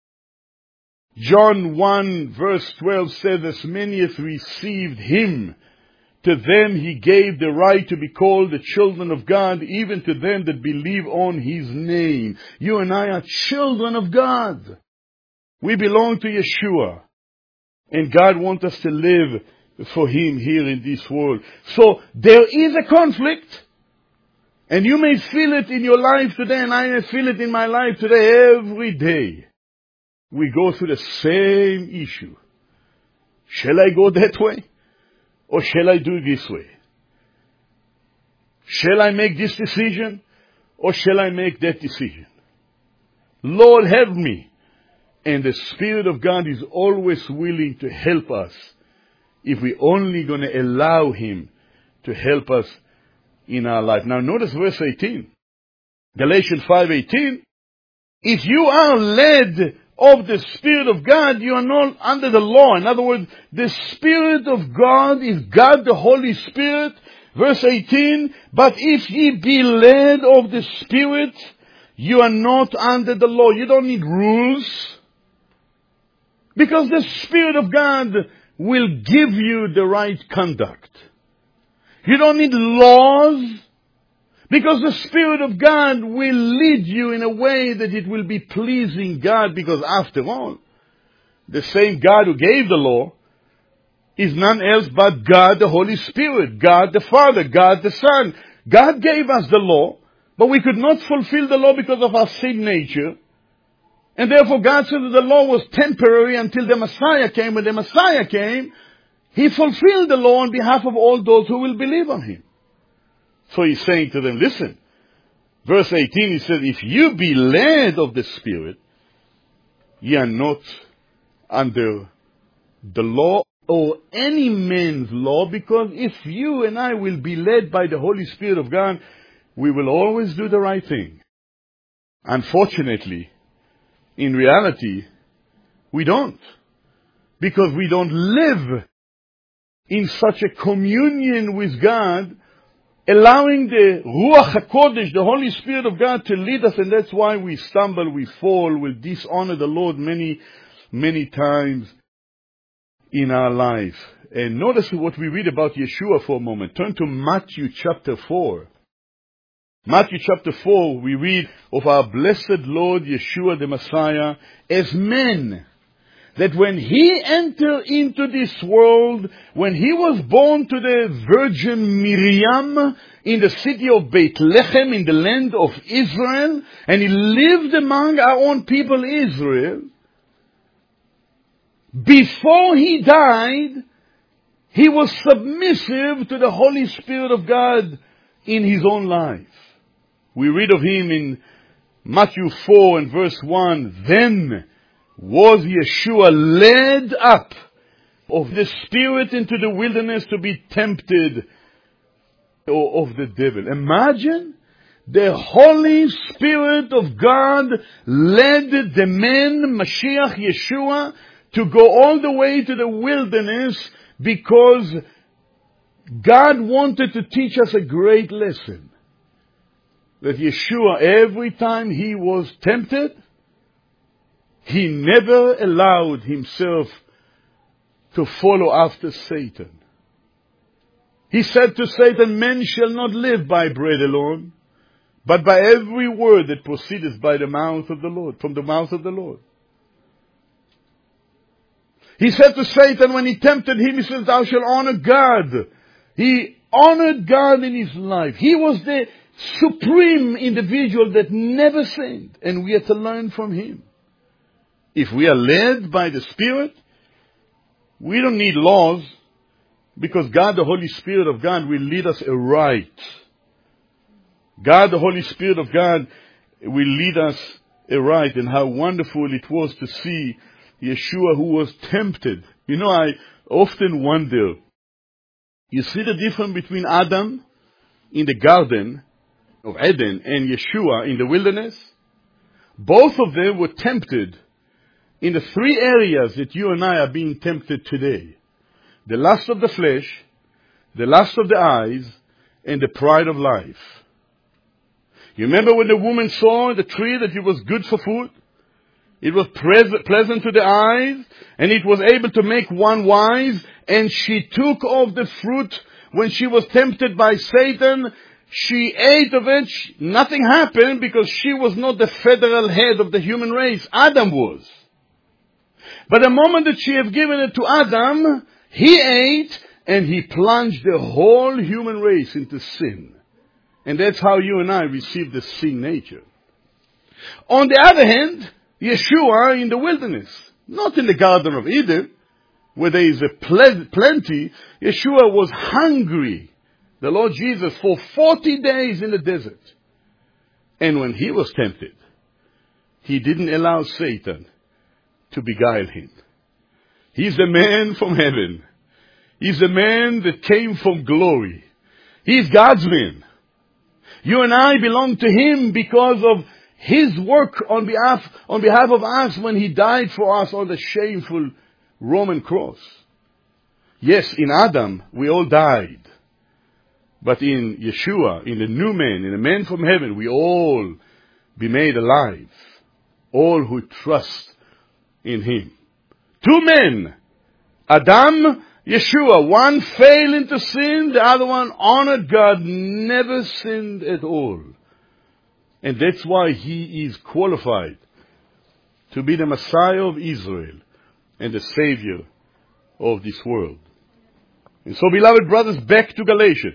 John 1 verse 12 says, as many as received him, to them he gave the right to be called the children of God, even to them that believe on his name. You and I are children of God. We belong to Yeshua. And God wants us to live for him here in this world. So there is a conflict. And you may feel it in your life today, and I feel it in my life today every day. We go through the same issue. Shall I go that way? Or shall I do it this way? Shall I make this decision? Or shall I make that decision? Lord, help me. And the Spirit of God is always willing to help us if we're only going to allow him to help us in our life. Now notice verse 18. Galatians 5:18. If you are led of the Spirit of God, you are not under the law. In other words, the Spirit of God is God the Holy Spirit. Verse 18, but if ye be led of the Spirit, you are not under the law. You don't need rules. Because the Spirit of God will give you the right conduct. You don't need laws. Because the Spirit of God will lead you in a way that it will be pleasing God. Because after all, the same God who gave the law is none else but God the Holy Spirit, God the Father, God the Son. God gave us the law, but we could not fulfill the law because of our sin nature. And therefore God said that the law was temporary until the Messiah came. When the Messiah came, he fulfilled the law on behalf of all those who will believe on him. So he's saying to them, listen, verse 18, he says, if you be led of the Spirit, ye are not under the law or any man's law, because if you and I will be led by the Holy Spirit of God, we will always do the right thing. Unfortunately, in reality, we don't. Because we don't live in such a communion with God, allowing the Ruach HaKodesh, the Holy Spirit of God, to lead us, and that's why we stumble, we fall, we dishonor the Lord many, many times in our life. And notice what we read about Yeshua for a moment. Turn to Matthew chapter 4. Matthew chapter 4, we read of our blessed Lord Yeshua the Messiah as man. That when he entered into this world, when he was born to the Virgin Miriam in the city of Bethlehem in the land of Israel, and he lived among our own people Israel, before he died, he was submissive to the Holy Spirit of God in his own life. We read of him in Matthew 4 and verse 1, then was Yeshua led up of the Spirit into the wilderness to be tempted of the devil. Imagine the Holy Spirit of God led the man, Mashiach Yeshua, to go all the way to the wilderness because God wanted to teach us a great lesson. That Yeshua, every time he was tempted, he never allowed himself to follow after Satan. He said to Satan, man shall not live by bread alone, but by every word that proceedeth by the mouth of the Lord, from the mouth of the Lord. He said to Satan when he tempted him, he says, thou shalt honor God. He honored God in his life. He was the supreme individual that never sinned, and we are to learn from him. If we are led by the Spirit, we don't need laws, because God, the Holy Spirit of God, will lead us aright. God, the Holy Spirit of God, will lead us aright. And how wonderful it was to see Yeshua, who was tempted. You know, I often wonder, you see the difference between Adam in the Garden of Eden and Yeshua in the wilderness? Both of them were tempted in the three areas that you and I are being tempted today. The lust of the flesh, the lust of the eyes, and the pride of life. You remember when the woman saw the tree that it was good for food? It was pleasant to the eyes, and it was able to make one wise, and she took of the fruit when she was tempted by Satan. She ate of it. Nothing happened because she was not the federal head of the human race. Adam was. But the moment that she had given it to Adam, he ate, and he plunged the whole human race into sin. And that's how you and I receive the sin nature. On the other hand, Yeshua in the wilderness, not in the Garden of Eden, where there is a plenty. Yeshua was hungry, the Lord Jesus, for 40 days in the desert. And when he was tempted, he didn't allow Satan to beguile him. He's the man from heaven. He's the man that came from glory. He's God's man. You and I belong to him because of his work on behalf of us when he died for us on the shameful Roman cross. Yes, in Adam, we all died. But in Yeshua, in the new man, in the man from heaven, we all be made alive. All who trust in him. Two men, Adam, Yeshua. One fell into sin, the other one honored God, never sinned at all. And that's why he is qualified to be the Messiah of Israel and the Savior of this world. And so, beloved brothers, back to Galatians.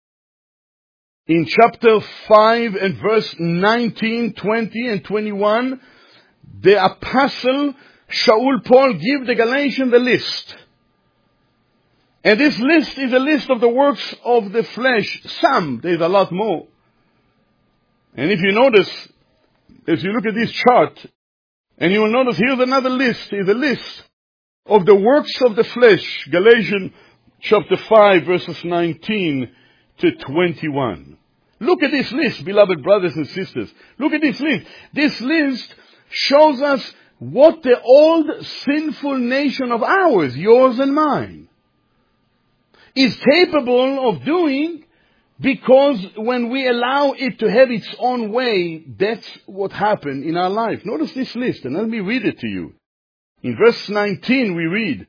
In chapter 5 and verse 19, 20 and 21, the apostle Shaul Paul gives the Galatians a list. And this list is a list of the works of the flesh. There's a lot more. And if you notice, as you look at this chart, and you will notice here's another list. Here's a list of the works of the flesh. Galatians chapter 5 verses 19 to 21. Look at this list, beloved brothers and sisters. Look at this list. This list shows us what the old sinful nation of ours, yours and mine, is capable of doing, because when we allow it to have its own way, that's what happened in our life. Notice this list, and let me read it to you. In verse 19 we read,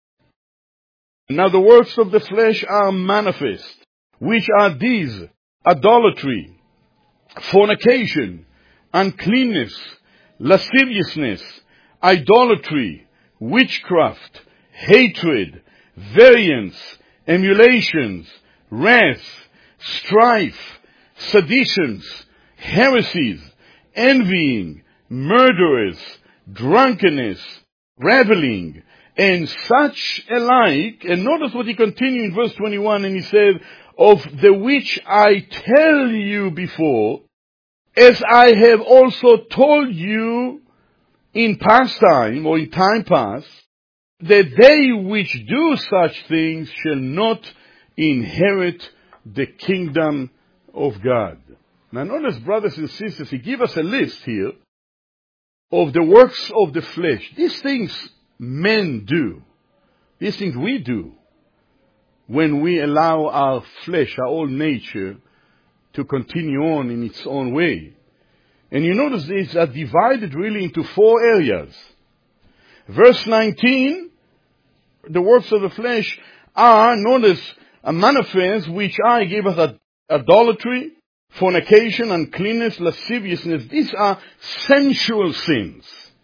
"Now the works of the flesh are manifest, which are these: idolatry, fornication, uncleanness, lasciviousness, idolatry, witchcraft, hatred, variance, emulations, wrath, strife, seditions, heresies, envying, murderers, drunkenness, reveling, and such alike." And notice what he continued in verse 21, and he said, "Of the which I tell you before, as I have also told you in past time," or in time past, "that they which do such things shall not inherit the kingdom of God." Now notice, brothers and sisters, he gives us a list here of the works of the flesh. These things men do. These things we do when we allow our flesh, our old nature, to continue on in its own way. And you notice these are divided really into four areas. Verse 19, the works of the flesh are, notice, a manifest, which I give us idolatry, fornication, uncleanness, lasciviousness. These are sensual sins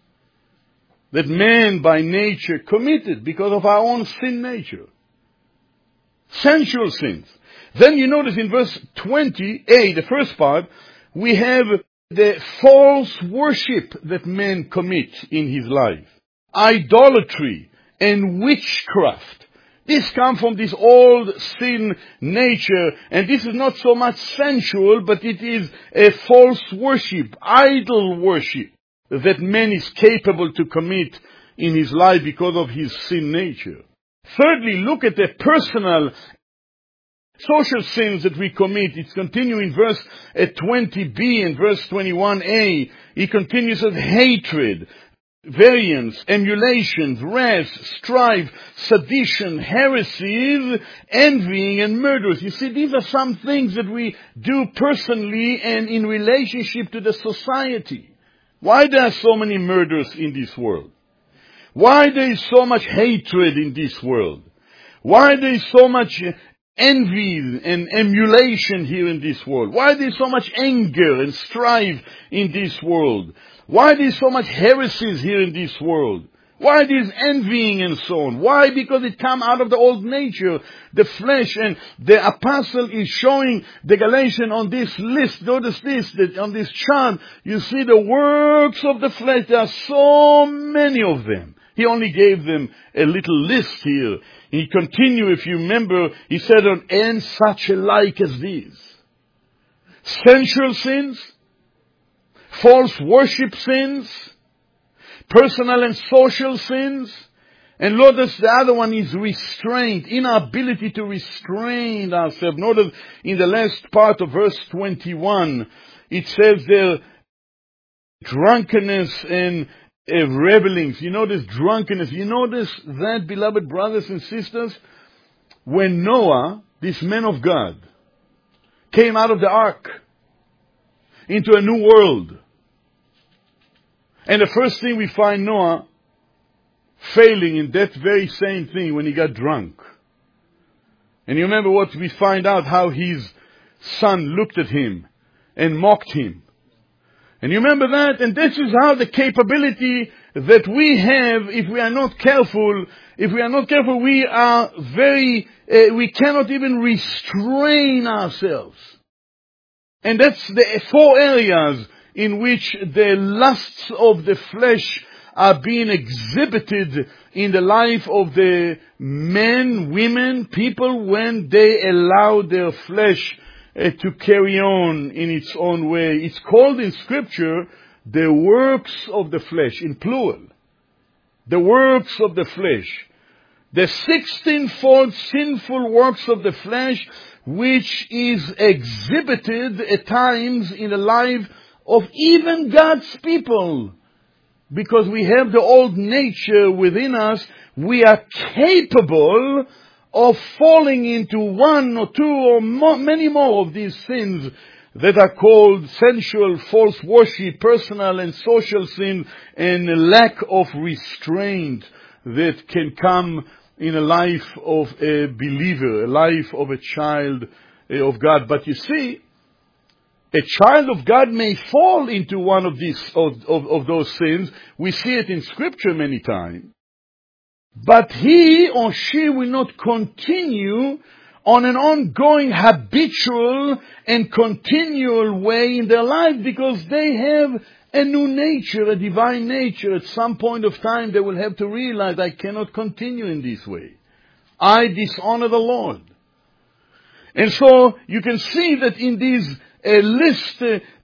that man by nature committed because of our own sin nature. Sensual sins. Then you notice in verse 20a, the first part, we have the false worship that man commits in his life. Idolatry and witchcraft. This comes from this old sin nature, and this is not so much sensual, but it is a false worship, idol worship, that man is capable to commit in his life because of his sin nature. Thirdly, look at the personal social sins that we commit. It's continuing in verse 20b and verse 21a. He continues with hatred, variance, emulations, wrath, strife, sedition, heresies, envying, and murders. You see, these are some things that we do personally and in relationship to the society. Why there are so many murders in this world? Why there is so much hatred in this world? Why there is so much envy and emulation here in this world? Why there is so much anger and strife in this world? Why there is so much heresies here in this world? Why there is envying and so on? Why? Because it comes out of the old nature, the flesh, and the apostle is showing the Galatian on this list. Notice this, that on this chart, you see the works of the flesh. There are so many of them. He only gave them a little list here. He continued, if you remember, he said, and such alike as these. Sensual sins, false worship sins, personal and social sins, and notice the other one is restraint, inability to restrain ourselves. Notice in the last part of verse 21, it says there, drunkenness and revelings. You notice drunkenness. You notice that, beloved brothers and sisters, when Noah, this man of God, came out of the ark into a new world, and the first thing we find Noah failing in that very same thing when he got drunk. And you remember what we find out, how his son looked at him and mocked him. And you remember that? And this is how the capability that we have, if we are not careful, we are we cannot even restrain ourselves. And that's the 4 areas in which the lusts of the flesh are being exhibited in the life of the men, women, people, when they allow their flesh to carry on in its own way. It's called in Scripture the works of the flesh, in plural. The works of the flesh. The 16-fold sinful works of the flesh, which is exhibited at times in the life of even God's people. Because we have the old nature within us, we are capable of falling into one or two or many more of these sins that are called sensual, false worship, personal and social sin, and lack of restraint that can come in a life of a believer, a life of a child of God. But you see, a child of God may fall into one of these of those sins. We see it in Scripture many times. But he or she will not continue on an ongoing, habitual and continual way in their life, because they have a new nature, a divine nature. At some point of time they will have to realize, I cannot continue in this way. I dishonor the Lord. And so you can see that in this list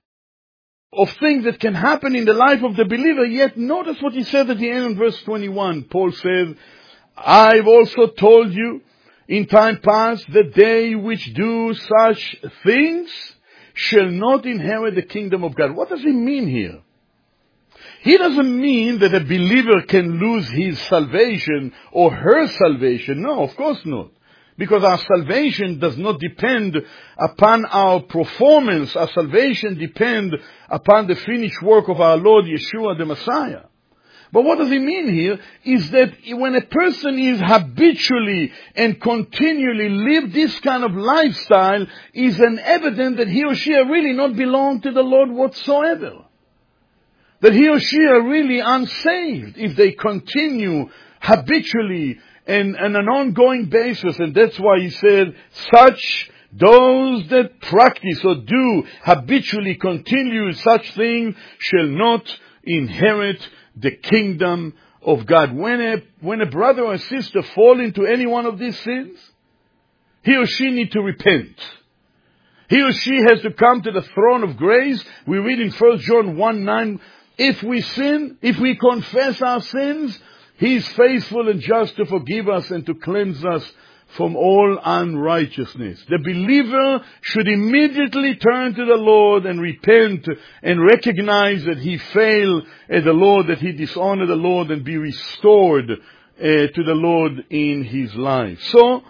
of things that can happen in the life of the believer, yet notice what he said at the end of verse 21. Paul says, I've also told you in time past that they which do such things shall not inherit the kingdom of God. What does he mean here? He doesn't mean that a believer can lose his salvation or her salvation. No, of course not. Because our salvation does not depend upon our performance. Our salvation depends upon the finished work of our Lord Yeshua the Messiah. But what does he mean here is that when a person is habitually and continually live this kind of lifestyle, is an evidence that he or she really not belong to the Lord whatsoever. That he or she are really unsaved if they continue habitually and on an ongoing basis. And that's why he said, such Those that practice or do habitually continue such things shall not inherit the kingdom of God. When a brother or sister fall into any one of these sins, he or she need to repent. He or she has to come to the throne of grace. We read in 1 John 1:9, if we sin, if we confess our sins, He is faithful and just to forgive us and to cleanse us from all unrighteousness. The believer should immediately turn to the Lord and repent and recognize that he failed at the Lord, that he dishonored the Lord, and be restored to the Lord in his life. So,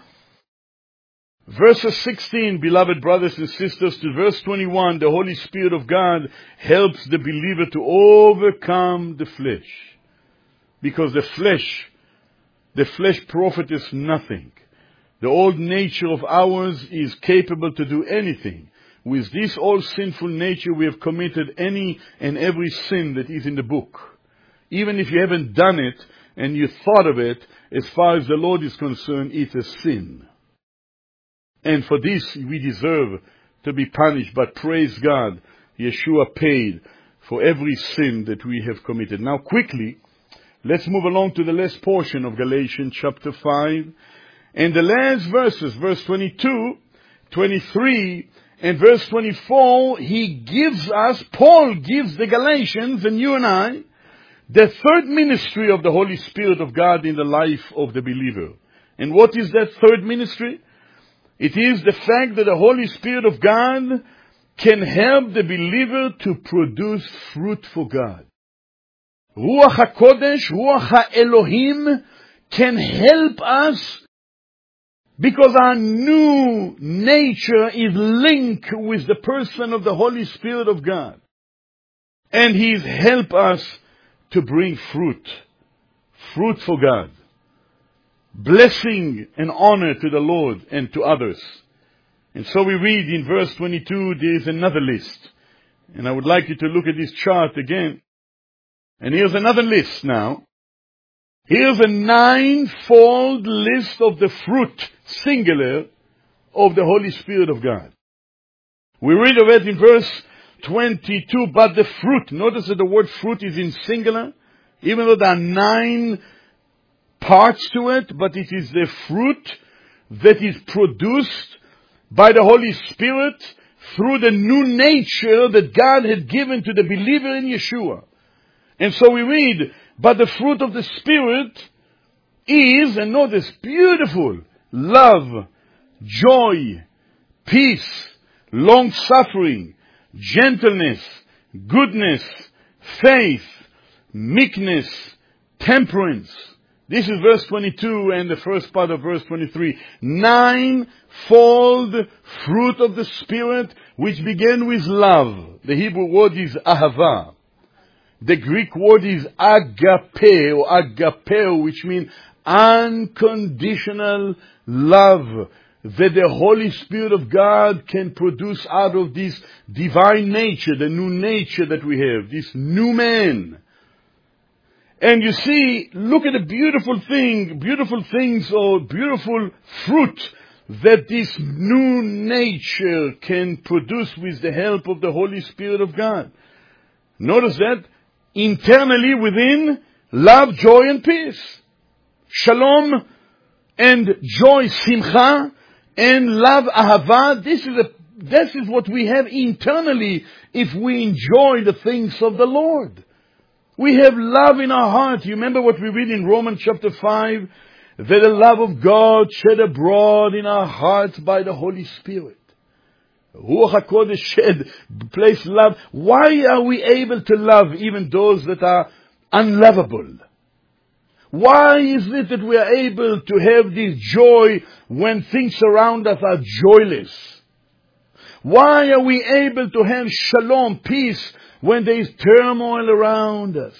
verses 16, beloved brothers and sisters, to verse 21, the Holy Spirit of God helps the believer to overcome the flesh. Because the flesh profiteth nothing. The old nature of ours is capable to do anything. With this old sinful nature we have committed any and every sin that is in the book. Even if you haven't done it and you thought of it, as far as the Lord is concerned, it's a sin. And for this we deserve to be punished. But praise God, Yeshua paid for every sin that we have committed. Now quickly, let's move along to the last portion of Galatians chapter 5. And the last verses, verse 22, 23, and verse 24, Paul gives the Galatians, and you and I, the third ministry of the Holy Spirit of God in the life of the believer. And what is that third ministry? It is the fact that the Holy Spirit of God can help the believer to produce fruit for God. Ruach HaKodesh, Ruach HaElohim can help us because our new nature is linked with the person of the Holy Spirit of God. And He's helped us to bring fruit for God. Blessing and honor to the Lord and to others. And so we read in verse 22, there is another list. And I would like you to look at this chart again. And here's another list now. Here's a 9-fold list of the fruit, singular, of the Holy Spirit of God. We read of it in verse 22, but the fruit, notice that the word fruit is in singular, even though there are 9 parts to it, but it is the fruit that is produced by the Holy Spirit through the new nature that God had given to the believer in Yeshua. And so we read, but the fruit of the Spirit is, and notice, beautiful, love, joy, peace, long-suffering, gentleness, goodness, faith, meekness, temperance. This is verse 22 and the first part of verse 23. 9-fold fruit of the Spirit, which begin with love. The Hebrew word is ahava. The Greek word is agape or agapeo, which means unconditional love that the Holy Spirit of God can produce out of this divine nature, the new nature that we have, this new man. And you see, look at the beautiful things or beautiful fruit that this new nature can produce with the help of the Holy Spirit of God. Notice that internally within, love, joy, and peace. Shalom and joy, simcha, and love, ahava. This is what we have internally if we enjoy the things of the Lord. We have love in our heart. You remember what we read in Romans chapter 5? That the love of God shed abroad in our hearts by the Holy Spirit. Ruach HaKodesh shed, place love. Why are we able to love even those that are unlovable? Why is it that we are able to have this joy when things around us are joyless? Why are we able to have shalom, peace, when there is turmoil around us?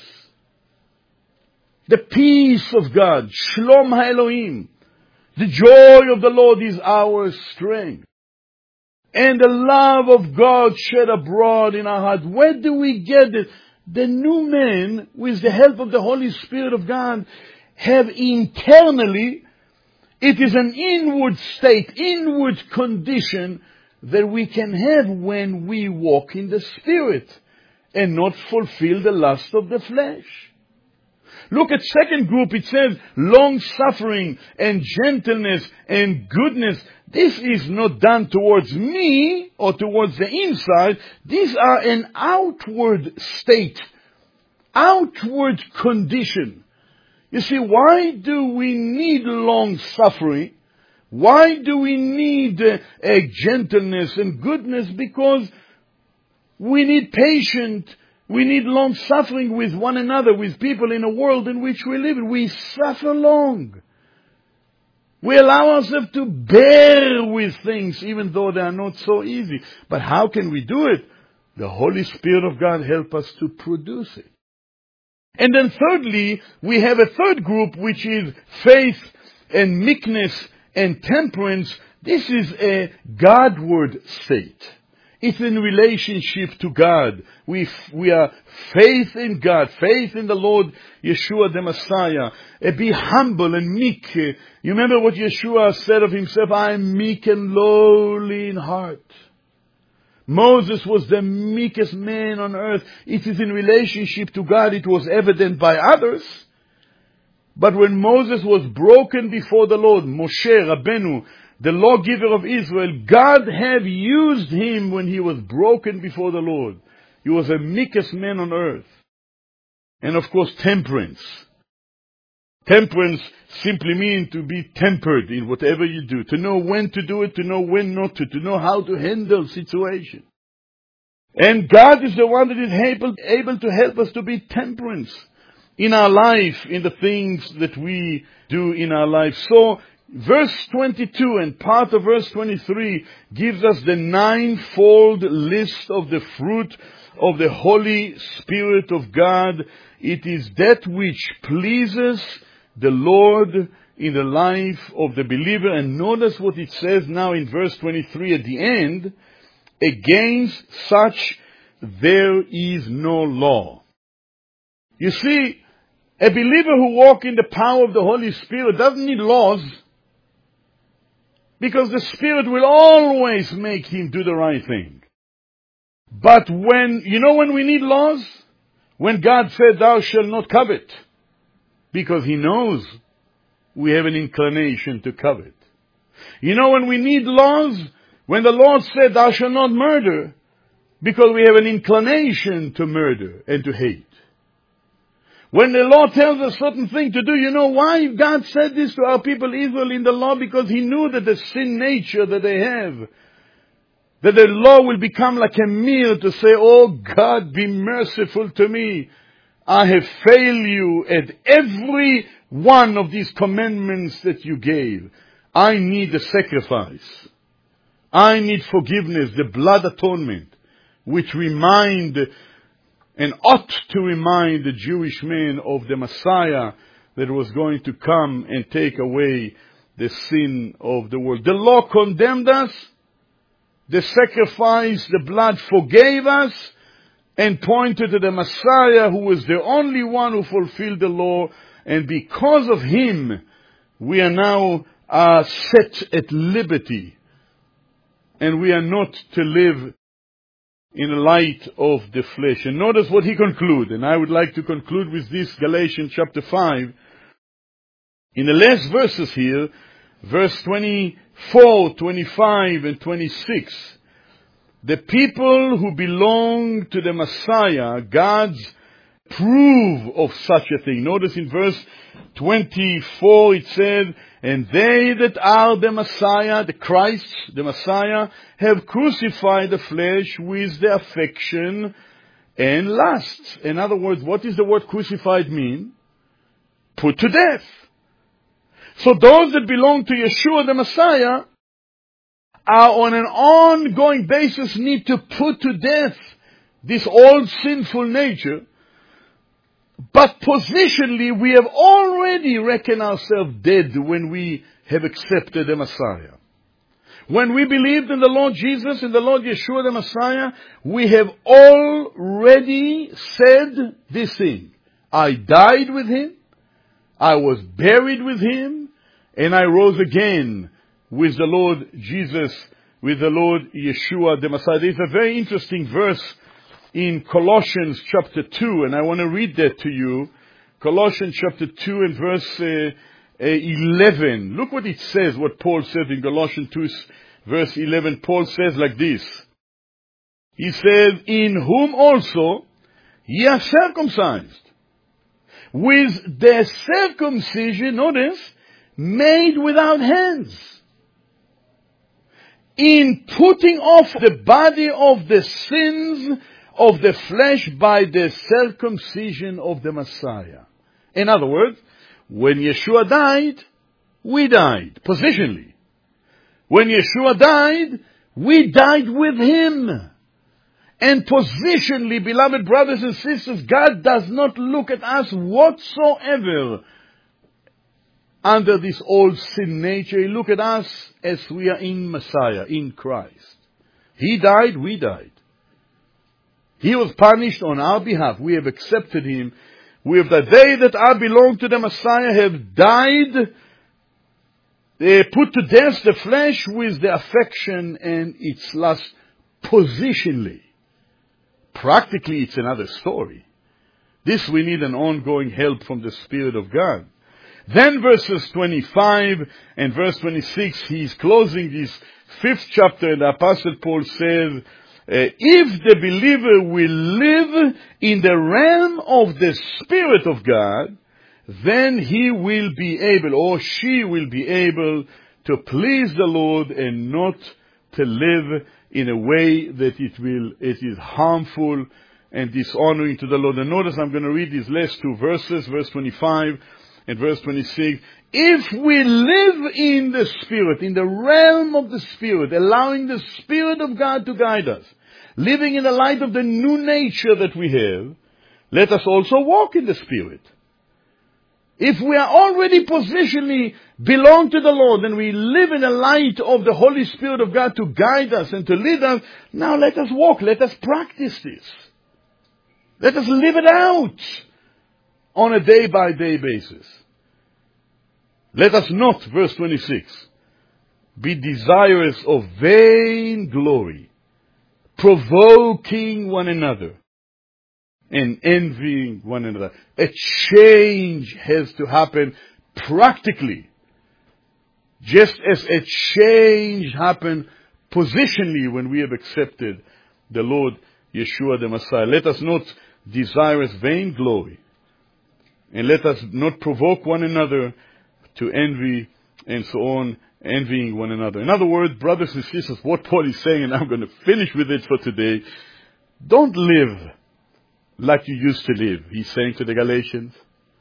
The peace of God, Shalom HaElohim, the joy of the Lord is our strength. And the love of God shed abroad in our heart. Where do we get it? The new man, with the help of the Holy Spirit of God, have internally It is an inward state, inward condition that we can have when we walk in the Spirit and not fulfill the lust of the flesh. Look at second group, it says long-suffering and gentleness and goodness. This is not done towards me or towards the inside. These are an outward state, outward condition. You see, why do we need long-suffering? Why do we need a gentleness and goodness? Because we need patience. We need long-suffering with one another, with people in a world in which we live. We suffer long. We allow ourselves to bear with things, even though they are not so easy. But how can we do it? The Holy Spirit of God helps us to produce it. And then thirdly, we have a third group, which is faith and meekness and temperance. This is a Godward state. It's in relationship to God. We are faith in God, faith in the Lord Yeshua the Messiah. Be humble and meek. You remember what Yeshua said of himself, I am meek and lowly in heart. Moses was the meekest man on earth. It is in relationship to God. It was evident by others. But when Moses was broken before the Lord, Moshe Rabbeinu, the lawgiver of Israel, God had used him when he was broken before the Lord. He was the meekest man on earth. And of course, temperance. Temperance simply means to be tempered in whatever you do. To know when to do it, to know when not to know how to handle situations. And God is the one that is able to help us to be temperance in our life, in the things that we do in our life. So, verse 22 and part of verse 23 gives us the ninefold list of the fruit of the Holy Spirit of God. It is that which pleases the Lord in the life of the believer. And notice what it says now in verse 23 at the end. Against such there is no law. You see, a believer who walks in the power of the Holy Spirit doesn't need laws, because the Spirit will always make him do the right thing. But when we need laws? When God said, thou shalt not covet, because he knows we have an inclination to covet. When we need laws? When the Lord said, thou shalt not murder, because we have an inclination to murder and to hate. When the law tells us certain thing to do, you know why God said this to our people Israel in the law? Because he knew that the sin nature that they have, that the law will become like a mirror to say, oh God, be merciful to me. I have failed you at every one of these commandments that you gave. I need a sacrifice. I need forgiveness, the blood atonement, which remind and ought to remind the Jewish man of the Messiah that was going to come and take away the sin of the world. The law condemned us. The sacrifice, the blood forgave us and pointed to the Messiah, who was the only one who fulfilled the law. And because of him, we are now set at liberty. And we are not to live in the light of the flesh. And notice what he concludes. And I would like to conclude with this, Galatians chapter 5. In the last verses here, verse 24, 25, and 26, the people who belong to the Messiah, God's prove of such a thing. Notice in verse 24 it says, and they that are the Messiah, the Christ, the Messiah, have crucified the flesh with the affection and lusts. In other words, what does the word crucified mean? Put to death. So those that belong to Yeshua the Messiah are on an ongoing basis need to put to death this old sinful nature. But positionally, we have already reckoned ourselves dead when we have accepted the Messiah. When we believed in the Lord Jesus, in the Lord Yeshua the Messiah, we have already said this thing. I died with him. I was buried with him. and I rose again with the Lord Jesus, with the Lord Yeshua the Messiah. There's a very interesting verse in Colossians chapter 2, and I want to read that to you. Colossians chapter 2 and verse 11. Look what it says, what Paul says in Colossians 2 verse 11. Paul says like this. He says, in whom also ye are circumcised, with the circumcision, notice, made without hands, in putting off the body of the sins of the flesh by the circumcision of the Messiah. In other words, when Yeshua died, we died, positionally. When Yeshua died, we died with Him. And positionally, beloved brothers and sisters, God does not look at us whatsoever under this old sin nature. He looks at us as we are in Messiah, in Christ. He died, we died. He was punished on our behalf. We have accepted Him. We have died. They that are belong to the Messiah have died. They put to death the flesh with the affection and its lust positionally. Practically, it's another story. This we need an ongoing help from the Spirit of God. Then verses 25 and verse 26, he's closing this 5th chapter, and the Apostle Paul says, if the believer will live in the realm of the Spirit of God, then he will be able, or she will be able, to please the Lord and not to live in a way that it is harmful and dishonoring to the Lord. And notice I'm going to read these last two verses, verse 25 and verse 26. If we live in the Spirit, in the realm of the Spirit, allowing the Spirit of God to guide us, living in the light of the new nature that we have, let us also walk in the Spirit. If we are already positionally belong to the Lord and we live in the light of the Holy Spirit of God to guide us and to lead us, now let us walk, let us practice this. Let us live it out on a day-by-day basis. Let us not, verse 26, be desirous of vain glory, provoking one another, and envying one another. A change has to happen practically, just as a change happened positionally when we have accepted the Lord Yeshua the Messiah. Let us not desire vain glory, and let us not provoke one another to envy and so on, envying one another. In other words, brothers and sisters, what Paul is saying, and I'm going to finish with it for today, don't live like you used to live, he's saying to the Galatians.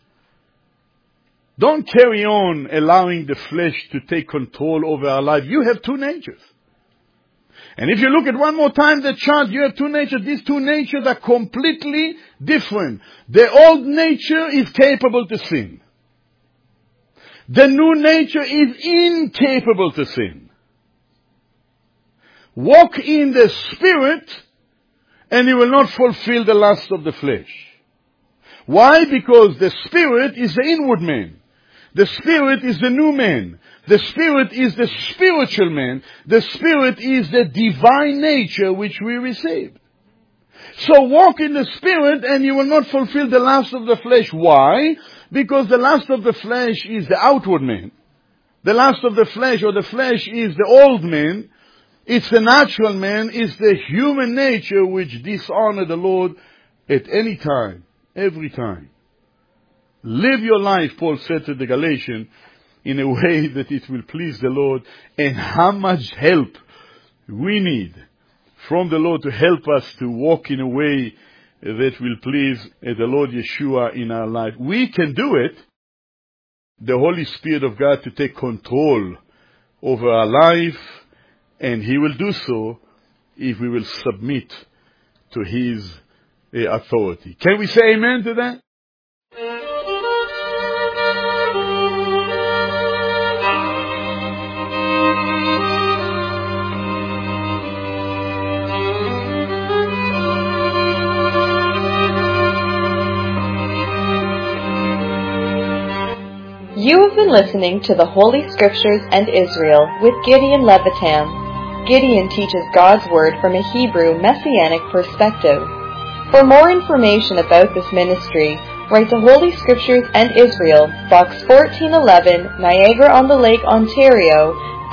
Don't carry on allowing the flesh to take control over our life. You have two natures. And if you look at one more time the chart, you have two natures. These two natures are completely different. The old nature is capable to sin. The new nature is incapable to sin. Walk in the Spirit, and you will not fulfill the lust of the flesh. Why? Because the Spirit is the inward man. The Spirit is the new man. The Spirit is the spiritual man. The Spirit is the divine nature which we received. So walk in the Spirit and you will not fulfill the lust of the flesh. Why? Because the lust of the flesh is the outward man. The lust of the flesh, or the flesh, is the old man. It's the natural man. It's the human nature which dishonors the Lord at any time, every time. Live your life, Paul said to the Galatians, in a way that it will please the Lord. And how much help we need from the Lord to help us to walk in a way that will please the Lord Yeshua in our life. We can do it. The Holy Spirit of God to take control over our life, and He will do so if we will submit to His authority. Can we say amen to that? You have been listening to the Holy Scriptures and Israel with Gideon Levitan. Gideon teaches God's Word from a Hebrew Messianic perspective. For more information about this ministry, write to Holy Scriptures and Israel, Box 1411, Niagara-on-the-Lake, Ontario,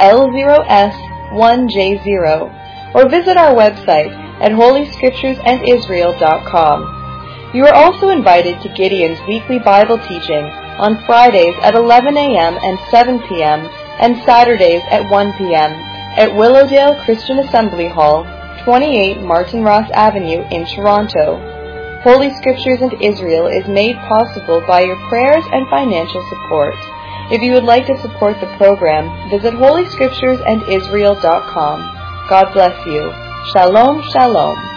L0S1J0, or visit our website at holyscripturesandisrael.com. You are also invited to Gideon's weekly Bible teaching on Fridays at 11 a.m. and 7 p.m. and Saturdays at 1 p.m. at Willowdale Christian Assembly Hall, 28 Martin Ross Avenue in Toronto. Holy Scriptures and Israel is made possible by your prayers and financial support. If you would like to support the program, visit holyscripturesandisrael.com. God bless you. Shalom, shalom.